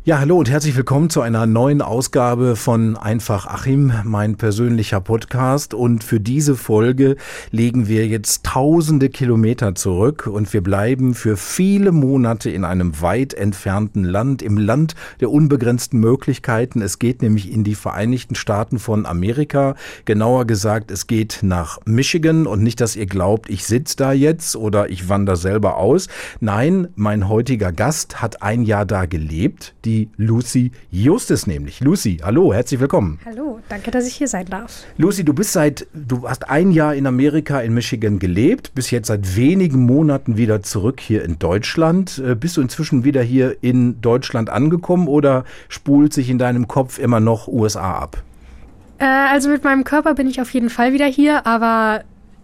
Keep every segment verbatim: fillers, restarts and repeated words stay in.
Ja, hallo und herzlich willkommen zu einer neuen Ausgabe von Einfach Achim, mein persönlicher Podcast. Und für diese Folge legen wir jetzt tausende Kilometer zurück und wir bleiben für viele Monate in einem weit entfernten Land, im Land der unbegrenzten Möglichkeiten. Es geht nämlich in die Vereinigten Staaten von Amerika. Genauer gesagt, es geht nach Michigan und nicht, dass ihr glaubt, ich sitze da jetzt oder ich wandere selber aus. Nein, mein heutiger Gast hat ein Jahr da gelebt. Die Die Lucy Justus nämlich. Lucy, hallo, herzlich willkommen. Hallo, danke, dass ich hier sein darf. Lucy, du bist seit, du hast ein Jahr in Amerika, in Michigan gelebt, bist jetzt seit wenigen Monaten wieder zurück hier in Deutschland. Bist du inzwischen wieder hier in Deutschland angekommen oder spult sich in deinem Kopf immer noch U S A ab? Äh, also mit meinem Körper bin ich auf jeden Fall wieder hier, aber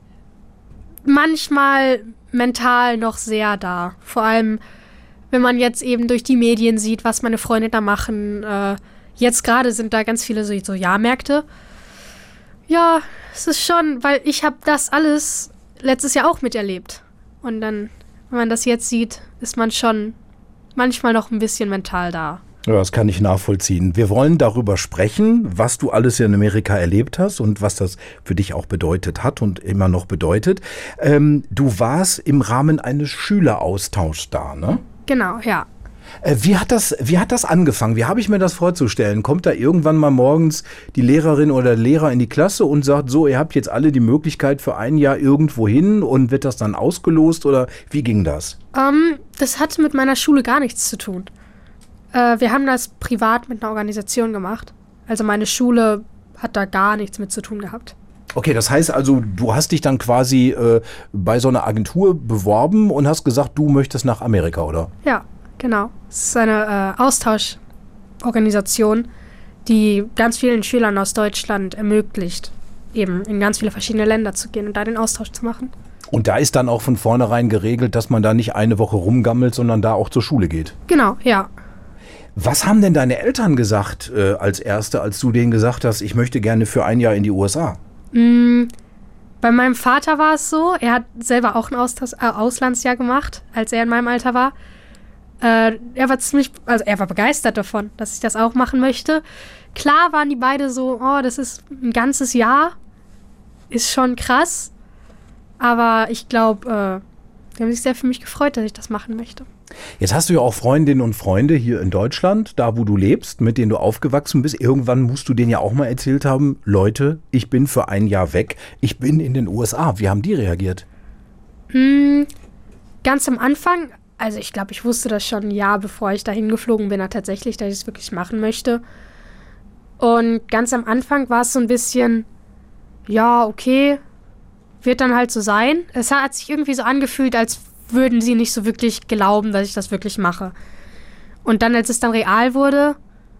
manchmal mental noch sehr da. Vor allem wenn man jetzt eben durch die Medien sieht, was meine Freunde da machen. Äh, jetzt gerade sind da ganz viele so, so Jahrmärkte. Ja, es ist schon, weil ich habe das alles letztes Jahr auch miterlebt. Und dann, wenn man das jetzt sieht, ist man schon manchmal noch ein bisschen mental da. Ja, das kann ich nachvollziehen. Wir wollen darüber sprechen, was du alles in Amerika erlebt hast und was das für dich auch bedeutet hat und immer noch bedeutet. Ähm, du warst im Rahmen eines Schüleraustauschs da, ne? Genau, ja. Äh, wie hat das, wie hat das angefangen? Wie habe ich mir das vorzustellen? Kommt da irgendwann mal morgens die Lehrerin oder der Lehrer in die Klasse und sagt, so, ihr habt jetzt alle die Möglichkeit für ein Jahr irgendwo hin und wird das dann ausgelost oder wie ging das? Ähm, das hatte mit meiner Schule gar nichts zu tun. Äh, wir haben das privat mit einer Organisation gemacht. Also meine Schule hat da gar nichts mit zu tun gehabt. Okay, das heißt also, du hast dich dann quasi äh, bei so einer Agentur beworben und hast gesagt, du möchtest nach Amerika, oder? Ja, genau. Es ist eine äh, Austauschorganisation, die ganz vielen Schülern aus Deutschland ermöglicht, eben in ganz viele verschiedene Länder zu gehen und da den Austausch zu machen. Und da ist dann auch von vornherein geregelt, dass man da nicht eine Woche rumgammelt, sondern da auch zur Schule geht? Genau, ja. Was haben denn deine Eltern gesagt äh, als Erste, als du denen gesagt hast, ich möchte gerne für ein Jahr in die U S A? Mm, bei meinem Vater war es so, er hat selber auch ein Austausch, äh, Auslandsjahr gemacht, als er in meinem Alter war. Äh, er war ziemlich, also er war begeistert davon, dass ich das auch machen möchte. Klar waren die beide so, oh, das ist ein ganzes Jahr, ist schon krass. Aber ich glaube, äh, die haben sich sehr für mich gefreut, dass ich das machen möchte. Jetzt hast du ja auch Freundinnen und Freunde hier in Deutschland, da wo du lebst, mit denen du aufgewachsen bist. Irgendwann musst du denen ja auch mal erzählt haben, Leute, ich bin für ein Jahr weg, ich bin in den U S A. Wie haben die reagiert? Hm, ganz am Anfang, also ich glaube, ich wusste das schon ein Jahr, bevor ich dahin geflogen bin, tatsächlich, dass ich es wirklich machen möchte. Und ganz am Anfang war es so ein bisschen, ja, okay, wird dann halt so sein. Es hat sich irgendwie so angefühlt, als würden sie nicht so wirklich glauben, dass ich das wirklich mache. Und dann, als es dann real wurde,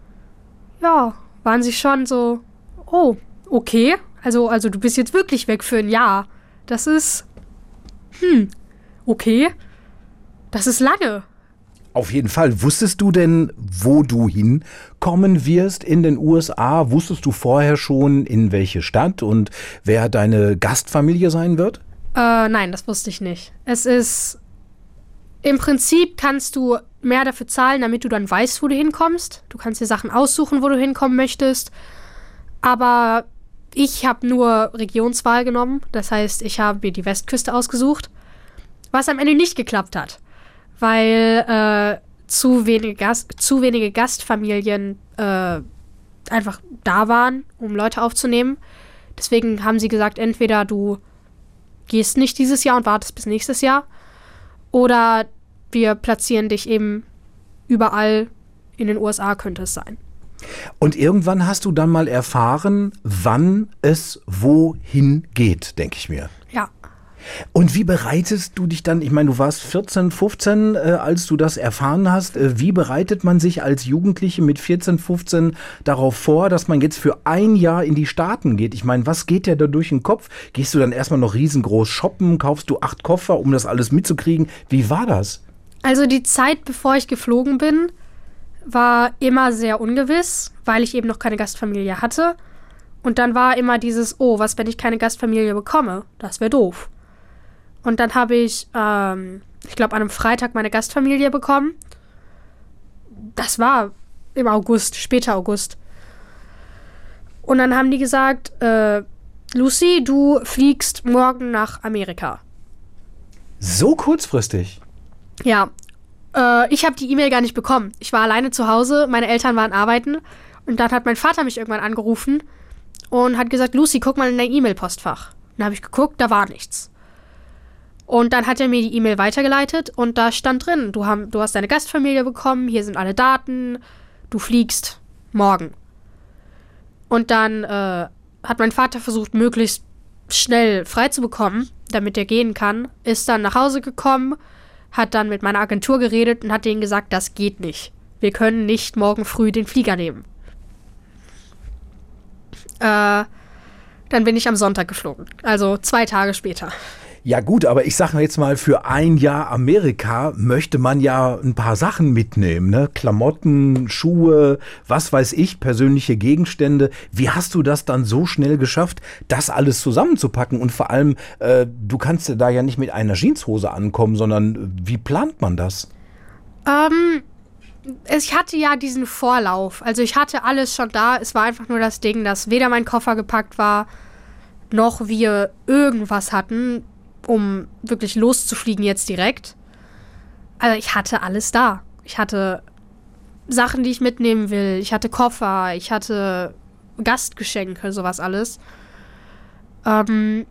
ja, waren sie schon so, oh, okay, also, also du bist jetzt wirklich weg für ein Jahr. Das ist, hm, okay, das ist lange. Auf jeden Fall. Wusstest du denn, wo du hinkommen wirst in den U S A? Wusstest du vorher schon, in welche Stadt und wer deine Gastfamilie sein wird? Äh, nein, das wusste ich nicht. Es ist, im Prinzip kannst du mehr dafür zahlen, damit du dann weißt, wo du hinkommst. Du kannst dir Sachen aussuchen, wo du hinkommen möchtest. Aber ich habe nur Regionswahl genommen. Das heißt, ich habe mir die Westküste ausgesucht, was am Ende nicht geklappt hat, weil äh, zu wenige, Gast, zu wenige Gastfamilien äh, einfach da waren, um Leute aufzunehmen. Deswegen haben sie gesagt, entweder du gehst nicht dieses Jahr und wartest bis nächstes Jahr, oder wir platzieren dich eben überall in den U S A, könnte es sein. Und irgendwann hast du dann mal erfahren, wann es wohin geht, denke ich mir. Ja. Und wie bereitest du dich dann, ich meine, du warst vierzehn, fünfzehn, äh, als du das erfahren hast, äh, wie bereitet man sich als Jugendliche mit vierzehn, fünfzehn darauf vor, dass man jetzt für ein Jahr in die Staaten geht? Ich meine, was geht dir da durch den Kopf? Gehst du dann erstmal noch riesengroß shoppen, kaufst du acht Koffer, um das alles mitzukriegen? Wie war das? Also die Zeit, bevor ich geflogen bin, war immer sehr ungewiss, weil ich eben noch keine Gastfamilie hatte. Und dann war immer dieses, oh, was, wenn ich keine Gastfamilie bekomme? Das wäre doof. Und dann habe ich, ähm, ich glaube, an einem Freitag meine Gastfamilie bekommen. Das war im August, später August. Und dann haben die gesagt, äh, Lucy, du fliegst morgen nach Amerika. So kurzfristig? Ja, äh, ich habe die E-Mail gar nicht bekommen. Ich war alleine zu Hause, meine Eltern waren arbeiten und dann hat mein Vater mich irgendwann angerufen und hat gesagt, Lucy, guck mal in dein E-Mail-Postfach. Dann habe ich geguckt, da war nichts. Und dann hat er mir die E-Mail weitergeleitet und da stand drin, du, haben, du hast deine Gastfamilie bekommen, hier sind alle Daten, du fliegst morgen. Und dann äh, hat mein Vater versucht, möglichst schnell frei zu bekommen, damit er gehen kann, ist dann nach Hause gekommen, hat dann mit meiner Agentur geredet und hat denen gesagt, das geht nicht. Wir können nicht morgen früh den Flieger nehmen. Äh, dann bin ich am Sonntag geflogen, also zwei Tage später. Ja gut, aber ich sage jetzt mal, für ein Jahr Amerika möchte man ja ein paar Sachen mitnehmen, ne? Klamotten, Schuhe, was weiß ich, persönliche Gegenstände. Wie hast du das dann so schnell geschafft, das alles zusammenzupacken? Und vor allem, äh, du kannst da ja nicht mit einer Jeanshose ankommen, sondern wie plant man das? Ähm, ich hatte ja diesen Vorlauf. Also ich hatte alles schon da. Es war einfach nur das Ding, dass weder mein Koffer gepackt war, noch wir irgendwas hatten, um wirklich loszufliegen jetzt direkt. Also ich hatte alles da. Ich hatte Sachen, die ich mitnehmen will. Ich hatte Koffer, ich hatte Gastgeschenke, sowas alles. Ähm,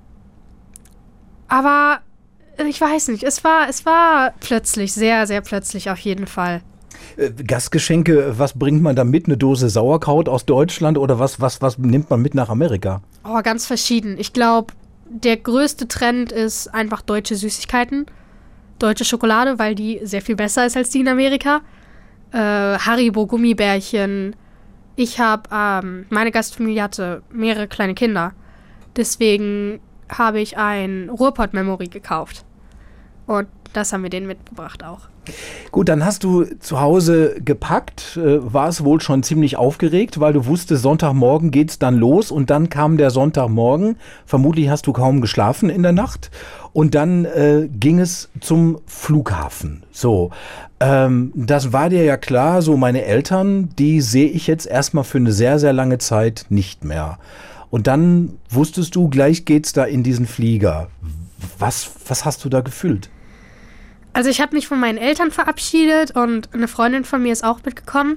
aber ich weiß nicht, es war, es war plötzlich, sehr, sehr plötzlich auf jeden Fall. Äh, Gastgeschenke, was bringt man da mit? Eine Dose Sauerkraut aus Deutschland oder was, was, was nimmt man mit nach Amerika? Oh, ganz verschieden. Ich glaube, der größte Trend ist einfach deutsche Süßigkeiten. Deutsche Schokolade, weil die sehr viel besser ist als die in Amerika. Äh, Haribo, Gummibärchen. Ich habe, ähm, meine Gastfamilie hatte mehrere kleine Kinder. Deswegen habe ich ein Ruhrpott-Memory gekauft. Und das haben wir denen mitgebracht auch. Gut, dann hast du zu Hause gepackt, äh, warst wohl schon ziemlich aufgeregt, weil du wusstest, Sonntagmorgen geht's dann los und dann kam der Sonntagmorgen. Vermutlich hast du kaum geschlafen in der Nacht und dann äh, ging es zum Flughafen. So, ähm, das war dir ja klar, so meine Eltern, die sehe ich jetzt erstmal für eine sehr, sehr lange Zeit nicht mehr. Und dann wusstest du, gleich geht's da in diesen Flieger. Was, was hast du da gefühlt? Also ich habe mich von meinen Eltern verabschiedet und eine Freundin von mir ist auch mitgekommen.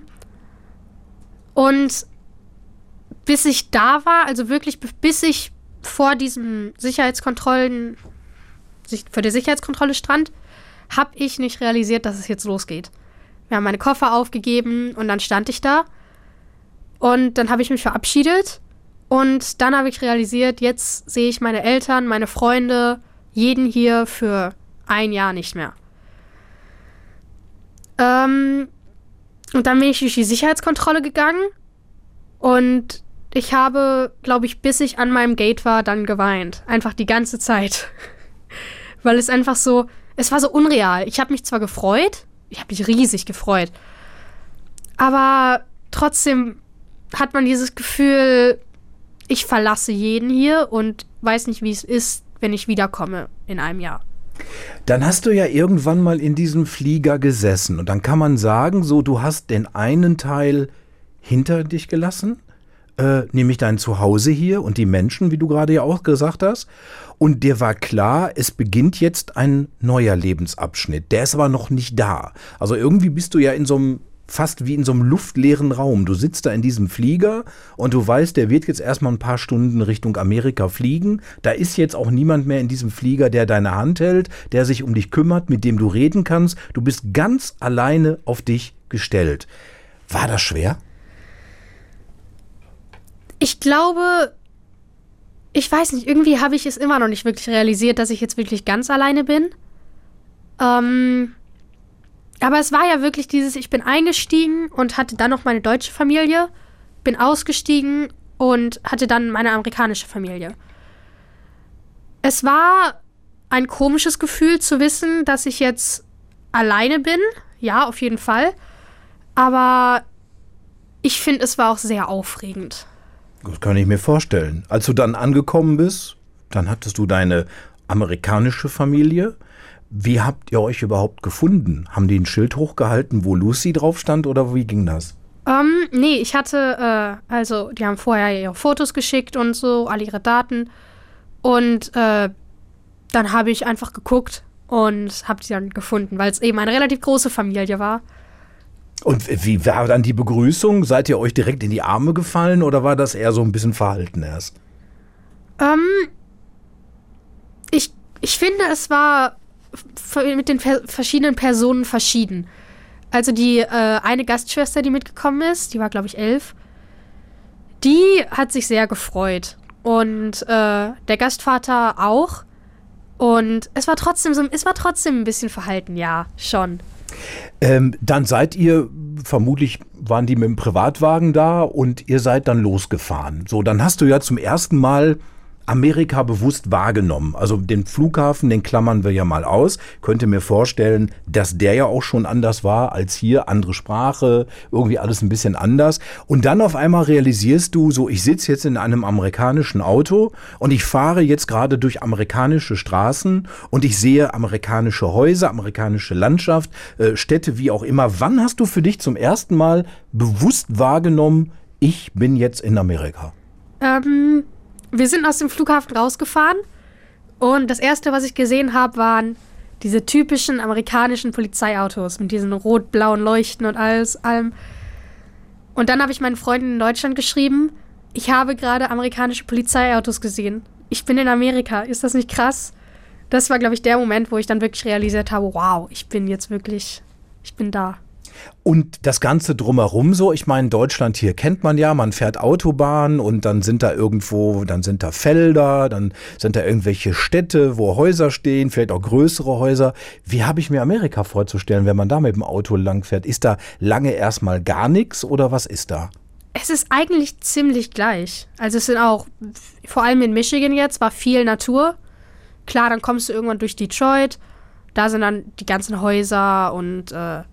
Und bis ich da war, also wirklich bis ich vor diesen Sicherheitskontrollen, vor der Sicherheitskontrolle stand, habe ich nicht realisiert, dass es jetzt losgeht. Wir haben meine Koffer aufgegeben und dann stand ich da. Und dann habe ich mich verabschiedet und dann habe ich realisiert, jetzt sehe ich meine Eltern, meine Freunde, jeden hier für ein Jahr nicht mehr. Ähm, und dann bin ich durch die Sicherheitskontrolle gegangen und ich habe, glaube ich, bis ich an meinem Gate war, dann geweint. Einfach die ganze Zeit. Weil es einfach so, es war so unreal. Ich habe mich zwar gefreut, ich habe mich riesig gefreut, aber trotzdem hat man dieses Gefühl, ich verlasse jeden hier und weiß nicht, wie es ist, wenn ich wiederkomme in einem Jahr. Dann hast du ja irgendwann mal in diesem Flieger gesessen und dann kann man sagen, so du hast den einen Teil hinter dich gelassen, äh, nämlich dein Zuhause hier und die Menschen, wie du gerade ja auch gesagt hast. Und dir war klar, es beginnt jetzt ein neuer Lebensabschnitt. Der ist aber noch nicht da. Also irgendwie bist du ja in so einem fast wie in so einem luftleeren Raum. Du sitzt da in diesem Flieger und du weißt, der wird jetzt erstmal ein paar Stunden Richtung Amerika fliegen. Da ist jetzt auch niemand mehr in diesem Flieger, der deine Hand hält, der sich um dich kümmert, mit dem du reden kannst. Du bist ganz alleine auf dich gestellt. War das schwer? Ich glaube, ich weiß nicht, irgendwie habe ich es immer noch nicht wirklich realisiert, dass ich jetzt wirklich ganz alleine bin. Ähm... Aber es war ja wirklich dieses, ich bin eingestiegen und hatte dann noch meine deutsche Familie, bin ausgestiegen und hatte dann meine amerikanische Familie. Es war ein komisches Gefühl zu wissen, dass ich jetzt alleine bin. Ja, auf jeden Fall. Aber ich finde, es war auch sehr aufregend. Das kann ich mir vorstellen. Als du dann angekommen bist, dann hattest du deine amerikanische Familie. Wie habt ihr euch überhaupt gefunden? Haben die ein Schild hochgehalten, wo Lucy drauf stand oder wie ging das? Ähm, nee, ich hatte, äh, also die haben vorher ihre Fotos geschickt und so, alle ihre Daten. Und äh, dann habe ich einfach geguckt und habe die dann gefunden, weil es eben eine relativ große Familie war. Und wie war dann die Begrüßung? Seid ihr euch direkt in die Arme gefallen oder war das eher so ein bisschen verhalten erst? Ähm, ich, ich finde, es war f- mit den per- verschiedenen Personen verschieden. Also die äh, eine Gastschwester, die mitgekommen ist, die war, glaube ich, elf, die hat sich sehr gefreut. Und äh, der Gastvater auch. Und es war trotzdem so, es war trotzdem ein bisschen verhalten, ja, schon. Ähm, dann seid ihr, vermutlich waren die mit dem Privatwagen da und ihr seid dann losgefahren. So, dann hast du ja zum ersten Mal Amerika bewusst wahrgenommen. Also den Flughafen, den klammern wir ja mal aus. Könnte mir vorstellen, dass der ja auch schon anders war als hier. Andere Sprache, irgendwie alles ein bisschen anders. Und dann auf einmal realisierst du, so ich sitze jetzt in einem amerikanischen Auto und ich fahre jetzt gerade durch amerikanische Straßen und ich sehe amerikanische Häuser, amerikanische Landschaft, äh, Städte, wie auch immer. Wann hast du für dich zum ersten Mal bewusst wahrgenommen, ich bin jetzt in Amerika? Ähm, wir sind aus dem Flughafen rausgefahren und das Erste, was ich gesehen habe, waren diese typischen amerikanischen Polizeiautos mit diesen rot-blauen Leuchten und alles, allem. Und dann habe ich meinen Freunden in Deutschland geschrieben, ich habe gerade amerikanische Polizeiautos gesehen. Ich bin in Amerika. Ist das nicht krass? Das war, glaube ich, der Moment, wo ich dann wirklich realisiert habe, wow, ich bin jetzt wirklich, ich bin da. Und das Ganze drumherum so, ich meine, Deutschland hier kennt man ja, man fährt Autobahn und dann sind da irgendwo, dann sind da Felder, dann sind da irgendwelche Städte, wo Häuser stehen, vielleicht auch größere Häuser. Wie habe ich mir Amerika vorzustellen, wenn man da mit dem Auto langfährt? Ist da lange erstmal gar nichts oder was ist da? Es ist eigentlich ziemlich gleich. Also es sind auch, vor allem in Michigan jetzt, war viel Natur. Klar, dann kommst du irgendwann durch Detroit, da sind dann die ganzen Häuser und äh,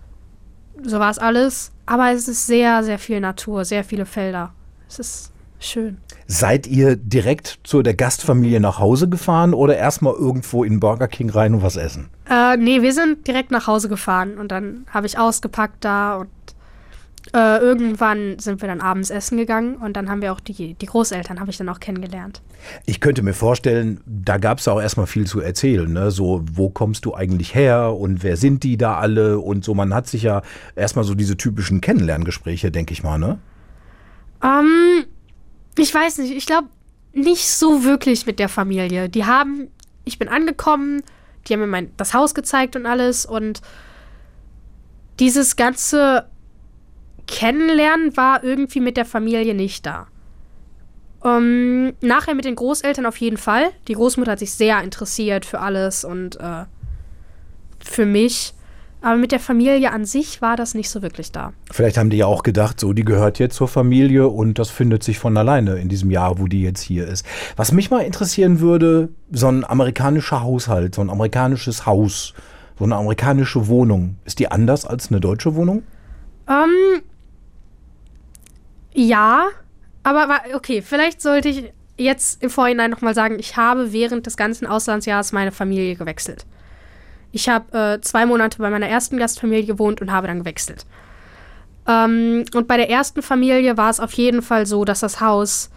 so war es alles. Aber es ist sehr, sehr viel Natur, sehr viele Felder. Es ist schön. Seid ihr direkt zu der Gastfamilie nach Hause gefahren oder erstmal irgendwo in Burger King rein und was essen? Äh, nee, wir sind direkt nach Hause gefahren und dann habe ich ausgepackt da und äh, irgendwann sind wir dann abends essen gegangen und dann haben wir auch die, die Großeltern, habe ich dann auch kennengelernt. Ich könnte mir vorstellen, da gab es auch erstmal viel zu erzählen, ne? So, wo kommst du eigentlich her und wer sind die da alle und so. Man hat sich ja erstmal so diese typischen Kennenlerngespräche, denke ich mal, ne? Ähm, ich weiß nicht, ich glaube nicht so wirklich mit der Familie. Die haben, ich bin angekommen, die haben mir mein, das Haus gezeigt und alles und dieses ganze Kennenlernen war irgendwie mit der Familie nicht da. Um, nachher mit den Großeltern auf jeden Fall. Die Großmutter hat sich sehr interessiert für alles und äh, für mich. Aber mit der Familie an sich war das nicht so wirklich da. Vielleicht haben die ja auch gedacht, so, die gehört jetzt zur Familie und das findet sich von alleine in diesem Jahr, wo die jetzt hier ist. Was mich mal interessieren würde, so ein amerikanischer Haushalt, so ein amerikanisches Haus, so eine amerikanische Wohnung. Ist die anders als eine deutsche Wohnung? Ähm, ja, aber okay, vielleicht sollte ich jetzt im Vorhinein nochmal sagen, ich habe während des ganzen Auslandsjahres meine Familie gewechselt. Ich habe äh, zwei Monate bei meiner ersten Gastfamilie gewohnt und habe dann gewechselt. Ähm, und bei der ersten Familie war es auf jeden Fall so, dass das Haus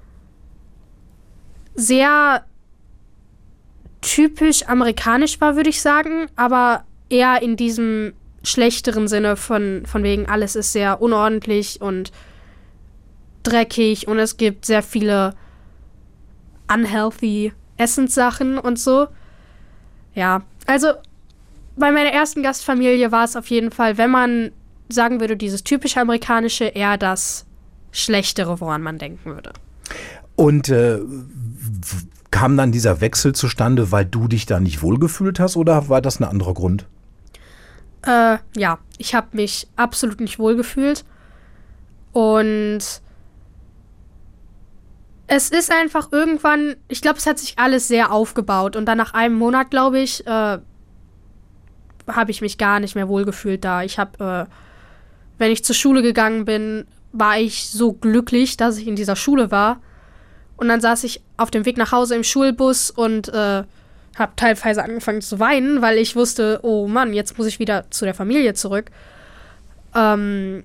sehr typisch amerikanisch war, würde ich sagen, aber eher in diesem schlechteren Sinne von, von wegen, alles ist sehr unordentlich und dreckig und es gibt sehr viele unhealthy Essenssachen und so. Ja, also bei meiner ersten Gastfamilie war es auf jeden Fall, wenn man sagen würde, dieses typische amerikanische, eher das Schlechtere, woran man denken würde. Und äh, kam dann dieser Wechsel zustande, weil du dich da nicht wohlgefühlt hast oder war das ein anderer Grund? Äh, ja, ich habe mich absolut nicht wohlgefühlt und es ist einfach irgendwann, ich glaube, es hat sich alles sehr aufgebaut und dann nach einem Monat, glaube ich, äh, habe ich mich gar nicht mehr wohlgefühlt da. Ich habe, äh, wenn ich zur Schule gegangen bin, war ich so glücklich, dass ich in dieser Schule war und dann saß ich auf dem Weg nach Hause im Schulbus und äh, habe teilweise angefangen zu weinen, weil ich wusste, oh Mann, jetzt muss ich wieder zu der Familie zurück. Ähm,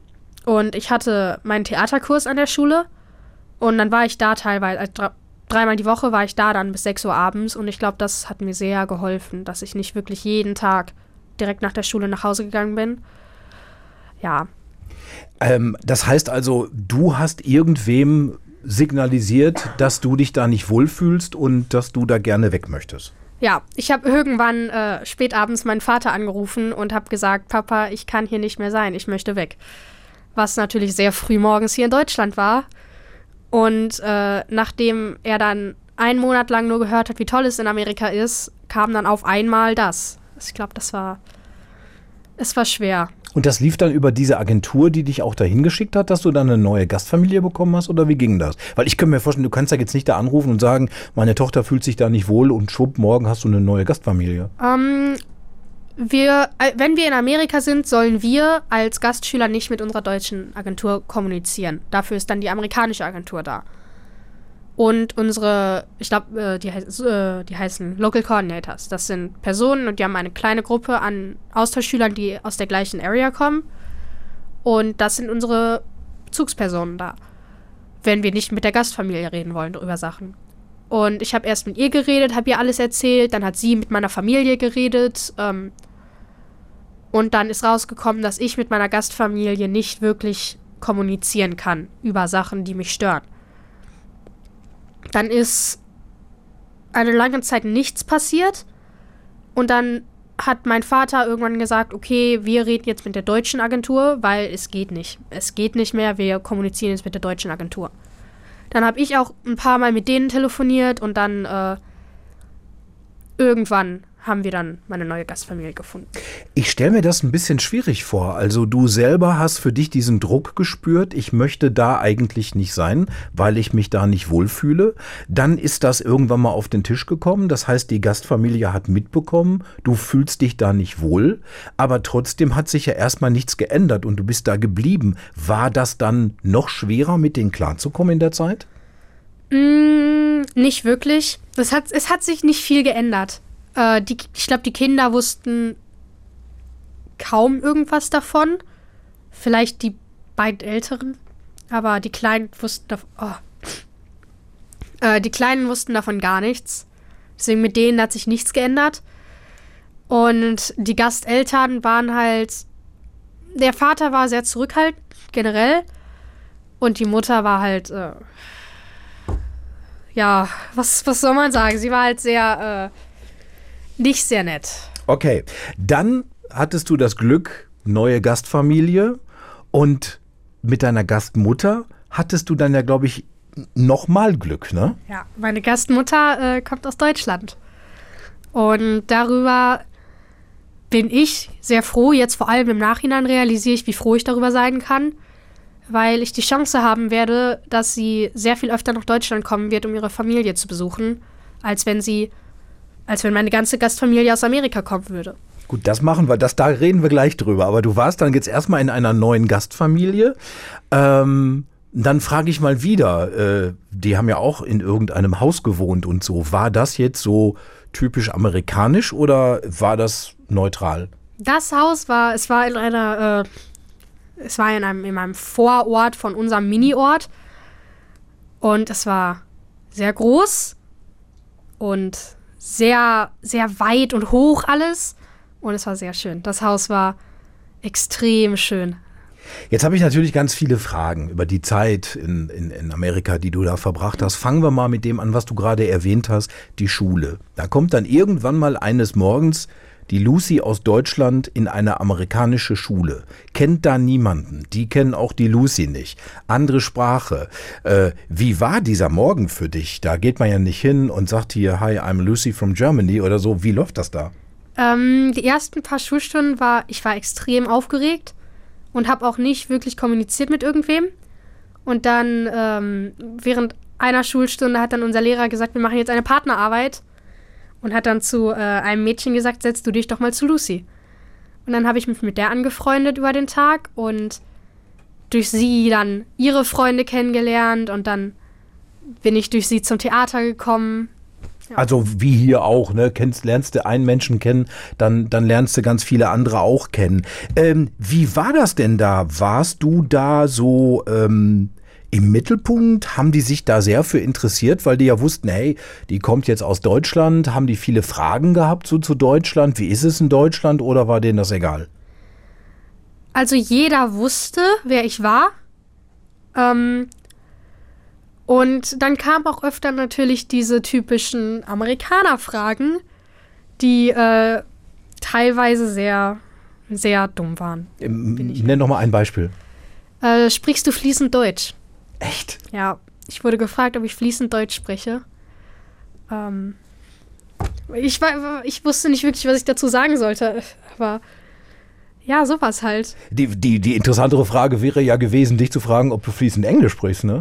Und ich hatte meinen Theaterkurs an der Schule. Und dann war ich da teilweise, also dre- dreimal die Woche war ich da dann bis sechs Uhr abends. Und ich glaube, das hat mir sehr geholfen, dass ich nicht wirklich jeden Tag direkt nach der Schule nach Hause gegangen bin. Ja. Ähm, das heißt also, du hast irgendwem signalisiert, dass du dich da nicht wohlfühlst und dass du da gerne weg möchtest. Ja, ich habe irgendwann äh, spät abends meinen Vater angerufen und habe gesagt, Papa, ich kann hier nicht mehr sein, ich möchte weg. Was natürlich sehr früh morgens hier in Deutschland war. Und äh, nachdem er dann einen Monat lang nur gehört hat, wie toll es in Amerika ist, kam dann auf einmal das. Ich glaube, das war, es war schwer. Und das lief dann über diese Agentur, die dich auch dahin geschickt hat, dass du dann eine neue Gastfamilie bekommen hast, oder wie ging das? Weil ich kann mir vorstellen, du kannst ja jetzt nicht da anrufen und sagen, meine Tochter fühlt sich da nicht wohl und schwupp, morgen hast du eine neue Gastfamilie. Ähm, wir, äh, wenn wir in Amerika sind, sollen wir als Gastschüler nicht mit unserer deutschen Agentur kommunizieren. Dafür ist dann die amerikanische Agentur da. Und unsere, ich glaube, äh, die, heiß, äh, die heißen Local Coordinators. Das sind Personen und die haben eine kleine Gruppe an Austauschschülern, die aus der gleichen Area kommen. Und das sind unsere Bezugspersonen da, wenn wir nicht mit der Gastfamilie reden wollen über Sachen. Und ich habe erst mit ihr geredet, habe ihr alles erzählt, dann hat sie mit meiner Familie geredet. Ähm, und dann ist rausgekommen, dass ich mit meiner Gastfamilie nicht wirklich kommunizieren kann über Sachen, die mich stören. Dann ist eine lange Zeit nichts passiert und dann hat mein Vater irgendwann gesagt, okay, wir reden jetzt mit der deutschen Agentur, weil es geht nicht. Es geht nicht mehr, wir kommunizieren jetzt mit der deutschen Agentur. Dann habe ich auch ein paar Mal mit denen telefoniert und dann äh, irgendwann haben wir dann meine neue Gastfamilie gefunden. Ich stelle mir das ein bisschen schwierig vor. Also du selber hast für dich diesen Druck gespürt, ich möchte da eigentlich nicht sein, weil ich mich da nicht wohlfühle. Dann ist das irgendwann mal auf den Tisch gekommen. Das heißt, die Gastfamilie hat mitbekommen, du fühlst dich da nicht wohl. Aber trotzdem hat sich ja erstmal nichts geändert und du bist da geblieben. War das dann noch schwerer, mit denen klarzukommen in der Zeit? Mm, nicht wirklich. Es hat, es hat sich nicht viel geändert. Äh, die, ich glaube, die Kinder wussten kaum irgendwas davon. Vielleicht die beiden Älteren. Aber die Kleinen wussten davon. Oh. Äh, die Kleinen wussten davon gar nichts. Deswegen mit denen hat sich nichts geändert. Und die Gasteltern waren halt. Der Vater war sehr zurückhaltend, generell. Und die Mutter war halt. Äh, ja, was, was soll man sagen? Sie war halt sehr. Äh, Nicht sehr nett. Okay, dann hattest du das Glück, neue Gastfamilie, und mit deiner Gastmutter hattest du dann ja, glaube ich, nochmal Glück, ne? Ja, meine Gastmutter äh, kommt aus Deutschland. Und darüber bin ich sehr froh. Jetzt vor allem im Nachhinein realisiere ich, wie froh ich darüber sein kann, weil ich die Chance haben werde, dass sie sehr viel öfter nach Deutschland kommen wird, um ihre Familie zu besuchen, als wenn sie als wenn meine ganze Gastfamilie aus Amerika kommen würde. Gut, das machen wir, das, da reden wir gleich drüber. Aber du warst dann jetzt erstmal in einer neuen Gastfamilie. Ähm, dann frage ich mal wieder, äh, die haben ja auch in irgendeinem Haus gewohnt und so. War das jetzt so typisch amerikanisch oder war das neutral? Das Haus war, es war in einer, äh, es war in einem, in einem Vorort von unserem Mini-Ort. Und es war sehr groß und sehr, sehr weit und hoch alles. Und es war sehr schön. Das Haus war extrem schön. Jetzt habe ich natürlich ganz viele Fragen über die Zeit in, in, in Amerika, die du da verbracht hast. Fangen wir mal mit dem an, was du gerade erwähnt hast, die Schule. Da kommt dann irgendwann mal eines Morgens die Lucy aus Deutschland in eine amerikanische Schule. Kennt da niemanden. Die kennen auch die Lucy nicht. Andere Sprache. Äh, wie war dieser Morgen für dich? Da geht man ja nicht hin und sagt hier, hi, I'm Lucy from Germany oder so. Wie läuft das da? Ähm, die ersten paar Schulstunden war, ich war extrem aufgeregt und habe auch nicht wirklich kommuniziert mit irgendwem. Und dann ähm, während einer Schulstunde hat dann unser Lehrer gesagt, wir machen jetzt eine Partnerarbeit. Und hat dann zu äh, einem Mädchen gesagt, setz du dich doch mal zu Lucy. Und dann habe ich mich mit der angefreundet über den Tag und durch sie dann ihre Freunde kennengelernt und dann bin ich durch sie zum Theater gekommen. Ja. Also wie hier auch, ne? Kennst, lernst du einen Menschen kennen, dann, dann lernst du ganz viele andere auch kennen. Ähm, wie war das denn da? Warst du da so ähm, im Mittelpunkt? Haben die sich da sehr für interessiert, weil die ja wussten, hey, die kommt jetzt aus Deutschland. Haben die viele Fragen gehabt so zu Deutschland? Wie ist es in Deutschland oder war denen das egal? Also jeder wusste, wer ich war. Ähm, und dann kamen auch öfter natürlich diese typischen Amerikaner-Fragen, die äh, teilweise sehr, sehr dumm waren. Ähm, nenn doch mal ein Beispiel. Äh, sprichst du fließend Deutsch? Echt? Ja, ich wurde gefragt, ob ich fließend Deutsch spreche. Ähm, ich, war, ich wusste nicht wirklich, was ich dazu sagen sollte, aber ja, sowas halt. Die, die, die interessantere Frage wäre ja gewesen, dich zu fragen, ob du fließend Englisch sprichst, ne?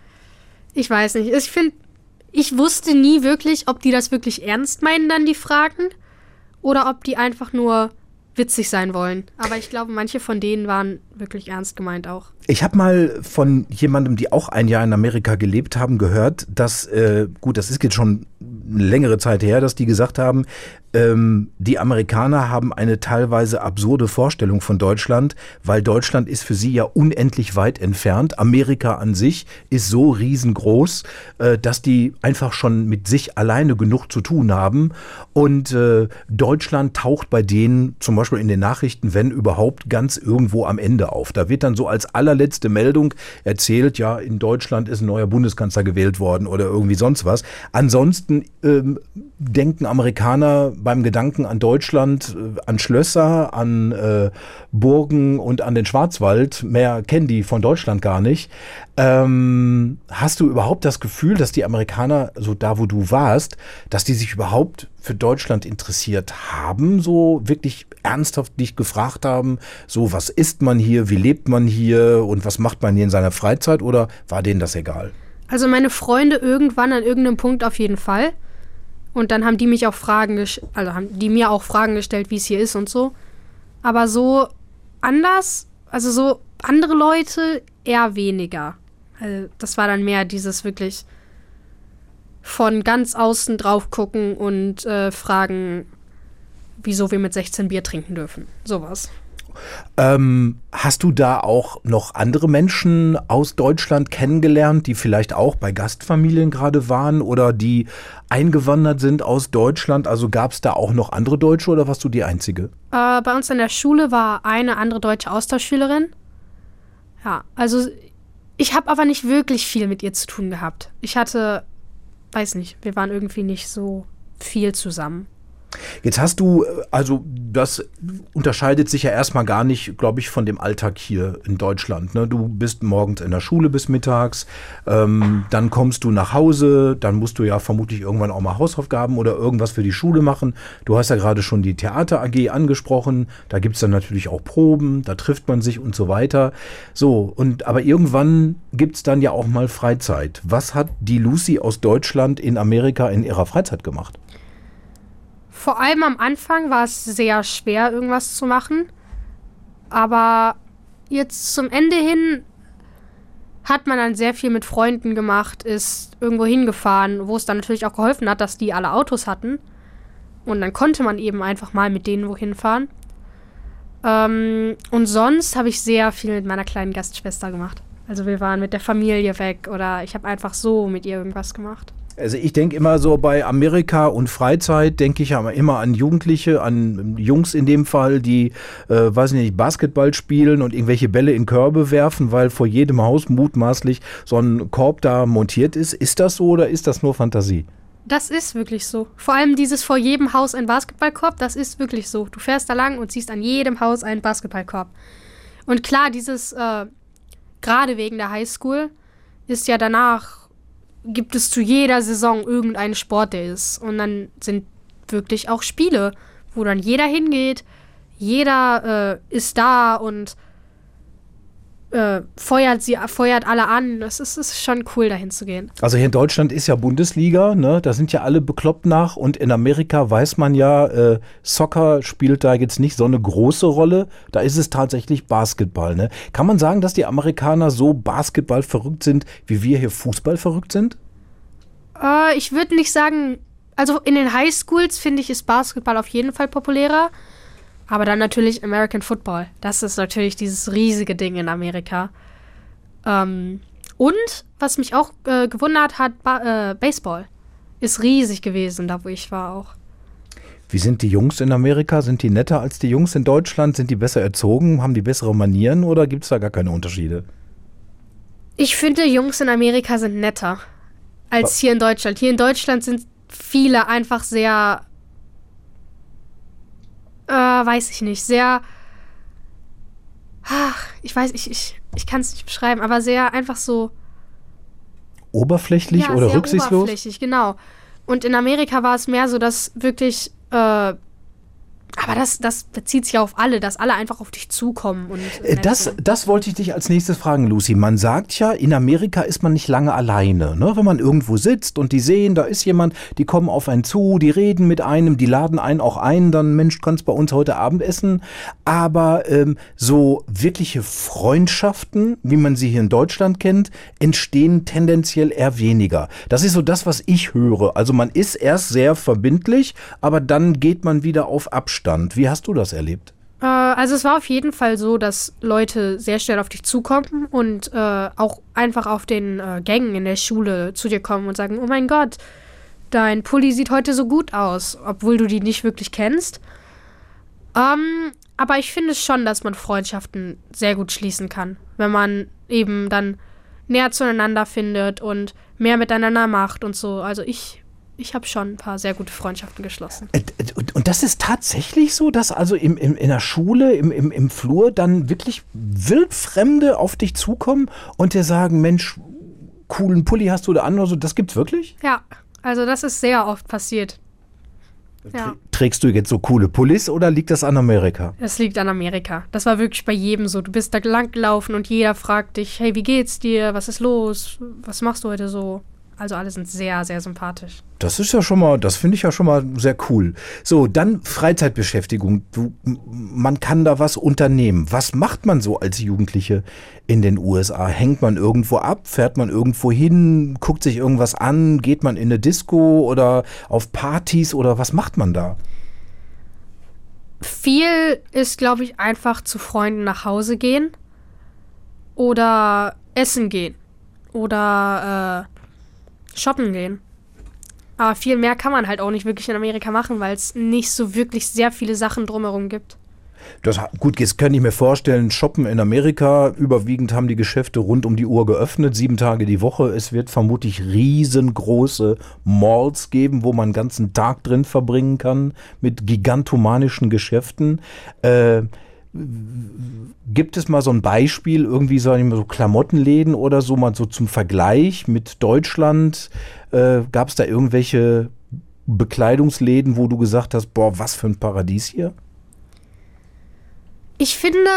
Ich weiß nicht. Ich finde, ich wusste nie wirklich, ob die das wirklich ernst meinen, dann die Fragen, oder ob die einfach nur witzig sein wollen. Aber ich glaube, manche von denen waren wirklich ernst gemeint auch. Ich habe mal von jemandem, die auch ein Jahr in Amerika gelebt haben, gehört, dass, äh, gut, das ist jetzt schon eine längere Zeit her, dass die gesagt haben, ähm, die Amerikaner haben eine teilweise absurde Vorstellung von Deutschland, weil Deutschland ist für sie ja unendlich weit entfernt. Amerika an sich ist so riesengroß, äh, dass die einfach schon mit sich alleine genug zu tun haben. Und äh, Deutschland taucht bei denen zum Beispiel in den Nachrichten, wenn überhaupt, ganz irgendwo am Ende auf. Da wird dann so als allerletzte Meldung erzählt, ja, in Deutschland ist ein neuer Bundeskanzler gewählt worden oder irgendwie sonst was. Ansonsten ähm, denken Amerikaner beim Gedanken an Deutschland, äh, an Schlösser, an äh, Burgen und an den Schwarzwald. Mehr kennen die von Deutschland gar nicht. Ähm, hast du überhaupt das Gefühl, dass die Amerikaner, so da wo du warst, dass die sich überhaupt für Deutschland interessiert haben, so wirklich ernsthaft dich gefragt haben, so was isst man hier, wie lebt man hier und was macht man hier in seiner Freizeit, oder war denen das egal? Also meine Freunde irgendwann an irgendeinem Punkt auf jeden Fall. Und dann haben die mich auch Fragen gestellt, also haben die mir auch Fragen gestellt, wie es hier ist und so. Aber so anders, also so andere Leute eher weniger. Also das war dann mehr dieses wirklich von ganz außen drauf gucken und äh, fragen, wieso wir mit sechzehn Bier trinken dürfen. Sowas. Ähm, hast du da auch noch andere Menschen aus Deutschland kennengelernt, die vielleicht auch bei Gastfamilien gerade waren oder die eingewandert sind aus Deutschland? Also gab es da auch noch andere Deutsche oder warst du die Einzige? Äh, bei uns in der Schule war eine andere deutsche Austauschschülerin. Ja, also ich habe aber nicht wirklich viel mit ihr zu tun gehabt. Ich hatte, weiß nicht, wir waren irgendwie nicht so viel zusammen. Jetzt hast du, also das unterscheidet sich ja erstmal gar nicht, glaube ich, von dem Alltag hier in Deutschland. Ne? Du bist morgens in der Schule bis mittags, ähm, dann kommst du nach Hause, dann musst du ja vermutlich irgendwann auch mal Hausaufgaben oder irgendwas für die Schule machen. Du hast ja gerade schon die Theater-A G angesprochen, da gibt es dann natürlich auch Proben, da trifft man sich und so weiter. So, und aber irgendwann gibt es dann ja auch mal Freizeit. Was hat die Lucy aus Deutschland in Amerika in ihrer Freizeit gemacht? Vor allem am Anfang war es sehr schwer, irgendwas zu machen. Aber jetzt zum Ende hin hat man dann sehr viel mit Freunden gemacht, ist irgendwo hingefahren, wo es dann natürlich auch geholfen hat, dass die alle Autos hatten. Und dann konnte man eben einfach mal mit denen wohin fahren. Ähm, und sonst habe ich sehr viel mit meiner kleinen Gastschwester gemacht. Also wir waren mit der Familie weg oder ich habe einfach so mit ihr irgendwas gemacht. Also ich denke immer so bei Amerika und Freizeit, denke ich aber immer an Jugendliche, an Jungs in dem Fall, die, äh, weiß ich nicht, Basketball spielen und irgendwelche Bälle in Körbe werfen, weil vor jedem Haus mutmaßlich so ein Korb da montiert ist. Ist das so oder ist das nur Fantasie? Das ist wirklich so. Vor allem dieses vor jedem Haus ein Basketballkorb, das ist wirklich so. Du fährst da lang und siehst an jedem Haus einen Basketballkorb. Und klar, dieses, äh, gerade wegen der Highschool, ist ja danach gibt es zu jeder Saison irgendeinen Sport, der ist. Und dann sind wirklich auch Spiele, wo dann jeder hingeht, jeder äh, ist da und äh, feuert sie, feuert alle an. Das ist, ist schon cool, dahin zu gehen. Also hier in Deutschland ist ja Bundesliga, ne? Da sind ja alle bekloppt nach. Und in Amerika weiß man ja, äh, Soccer spielt da jetzt nicht so eine große Rolle. Da ist es tatsächlich Basketball, ne? Kann man sagen, dass die Amerikaner so Basketball verrückt sind, wie wir hier Fußball verrückt sind? Äh, ich würde nicht sagen, Also in den Highschools, finde ich, ist Basketball auf jeden Fall populärer. Aber dann natürlich American Football. Das ist natürlich dieses riesige Ding in Amerika. Ähm, und, was mich auch äh, gewundert hat, ba- äh, Baseball ist riesig gewesen, da wo ich war auch. Wie sind die Jungs in Amerika? Sind die netter als die Jungs in Deutschland? Sind die besser erzogen? Haben die bessere Manieren oder gibt es da gar keine Unterschiede? Ich finde, Jungs in Amerika sind netter als hier in Deutschland. Hier in Deutschland sind viele einfach sehr, äh, weiß ich nicht, sehr, ach, ich weiß, ich, ich, ich kann es nicht beschreiben, aber sehr einfach so. Oberflächlich Ja, oder sehr rücksichtslos? Oberflächlich, genau. Und in Amerika war es mehr so, dass wirklich, äh, aber das, das bezieht sich ja auf alle, dass alle einfach auf dich zukommen. Und Äh, Das, das wollte ich dich als nächstes fragen, Lucy. Man sagt ja, in Amerika ist man nicht lange alleine. Ne? Wenn man irgendwo sitzt und die sehen, da ist jemand, die kommen auf einen zu, die reden mit einem, die laden einen auch ein, dann, Mensch, kannst bei uns heute Abend essen. Aber ähm, so wirkliche Freundschaften, wie man sie hier in Deutschland kennt, entstehen tendenziell eher weniger. Das ist so das, was ich höre. Also man ist erst sehr verbindlich, aber dann geht man wieder auf Abstand. Wie hast du das erlebt? Äh, also es war auf jeden Fall so, dass Leute sehr schnell auf dich zukommen und äh, auch einfach auf den äh, Gängen in der Schule zu dir kommen und sagen, oh mein Gott, dein Pulli sieht heute so gut aus, obwohl du die nicht wirklich kennst. Ähm, aber ich finde schon, dass man Freundschaften sehr gut schließen kann, wenn man eben dann näher zueinander findet und mehr miteinander macht und so. Also ich... Ich habe schon ein paar sehr gute Freundschaften geschlossen. Und das ist tatsächlich so, dass also im, im, in der Schule, im, im, im Flur dann wirklich Wildfremde auf dich zukommen und dir sagen, Mensch, coolen Pulli hast du da an oder so, das gibt's wirklich? Ja, also das ist sehr oft passiert. Ja. Trägst du jetzt so coole Pullis oder liegt das an Amerika? Das liegt an Amerika. Das war wirklich bei jedem so. Du bist da lang gelaufen und jeder fragt dich, hey, wie geht's dir? Was ist los? Was machst du heute so? Also alle sind sehr, sehr sympathisch. Das ist ja schon mal, das finde ich ja schon mal sehr cool. So, dann Freizeitbeschäftigung. Du, man kann da was unternehmen. Was macht man so als Jugendliche in den U S A? Hängt man irgendwo ab? Fährt man irgendwo hin? Guckt sich irgendwas an? Geht man in eine Disco oder auf Partys oder was macht man da? Viel ist, glaube ich, einfach zu Freunden nach Hause gehen oder essen gehen oder äh, shoppen gehen. Aber viel mehr kann man halt auch nicht wirklich in Amerika machen, weil es nicht so wirklich sehr viele Sachen drumherum gibt. Das, gut, jetzt könnte ich mir vorstellen, shoppen in Amerika, überwiegend haben die Geschäfte rund um die Uhr geöffnet, sieben Tage die Woche. Es wird vermutlich riesengroße Malls geben, wo man einen ganzen Tag drin verbringen kann mit gigantomanischen Geschäften. Äh, Gibt es mal so ein Beispiel, irgendwie so, so Klamottenläden oder so, mal so zum Vergleich mit Deutschland? Äh, gab es da irgendwelche Bekleidungsläden, wo du gesagt hast, boah, was für ein Paradies hier? Ich finde,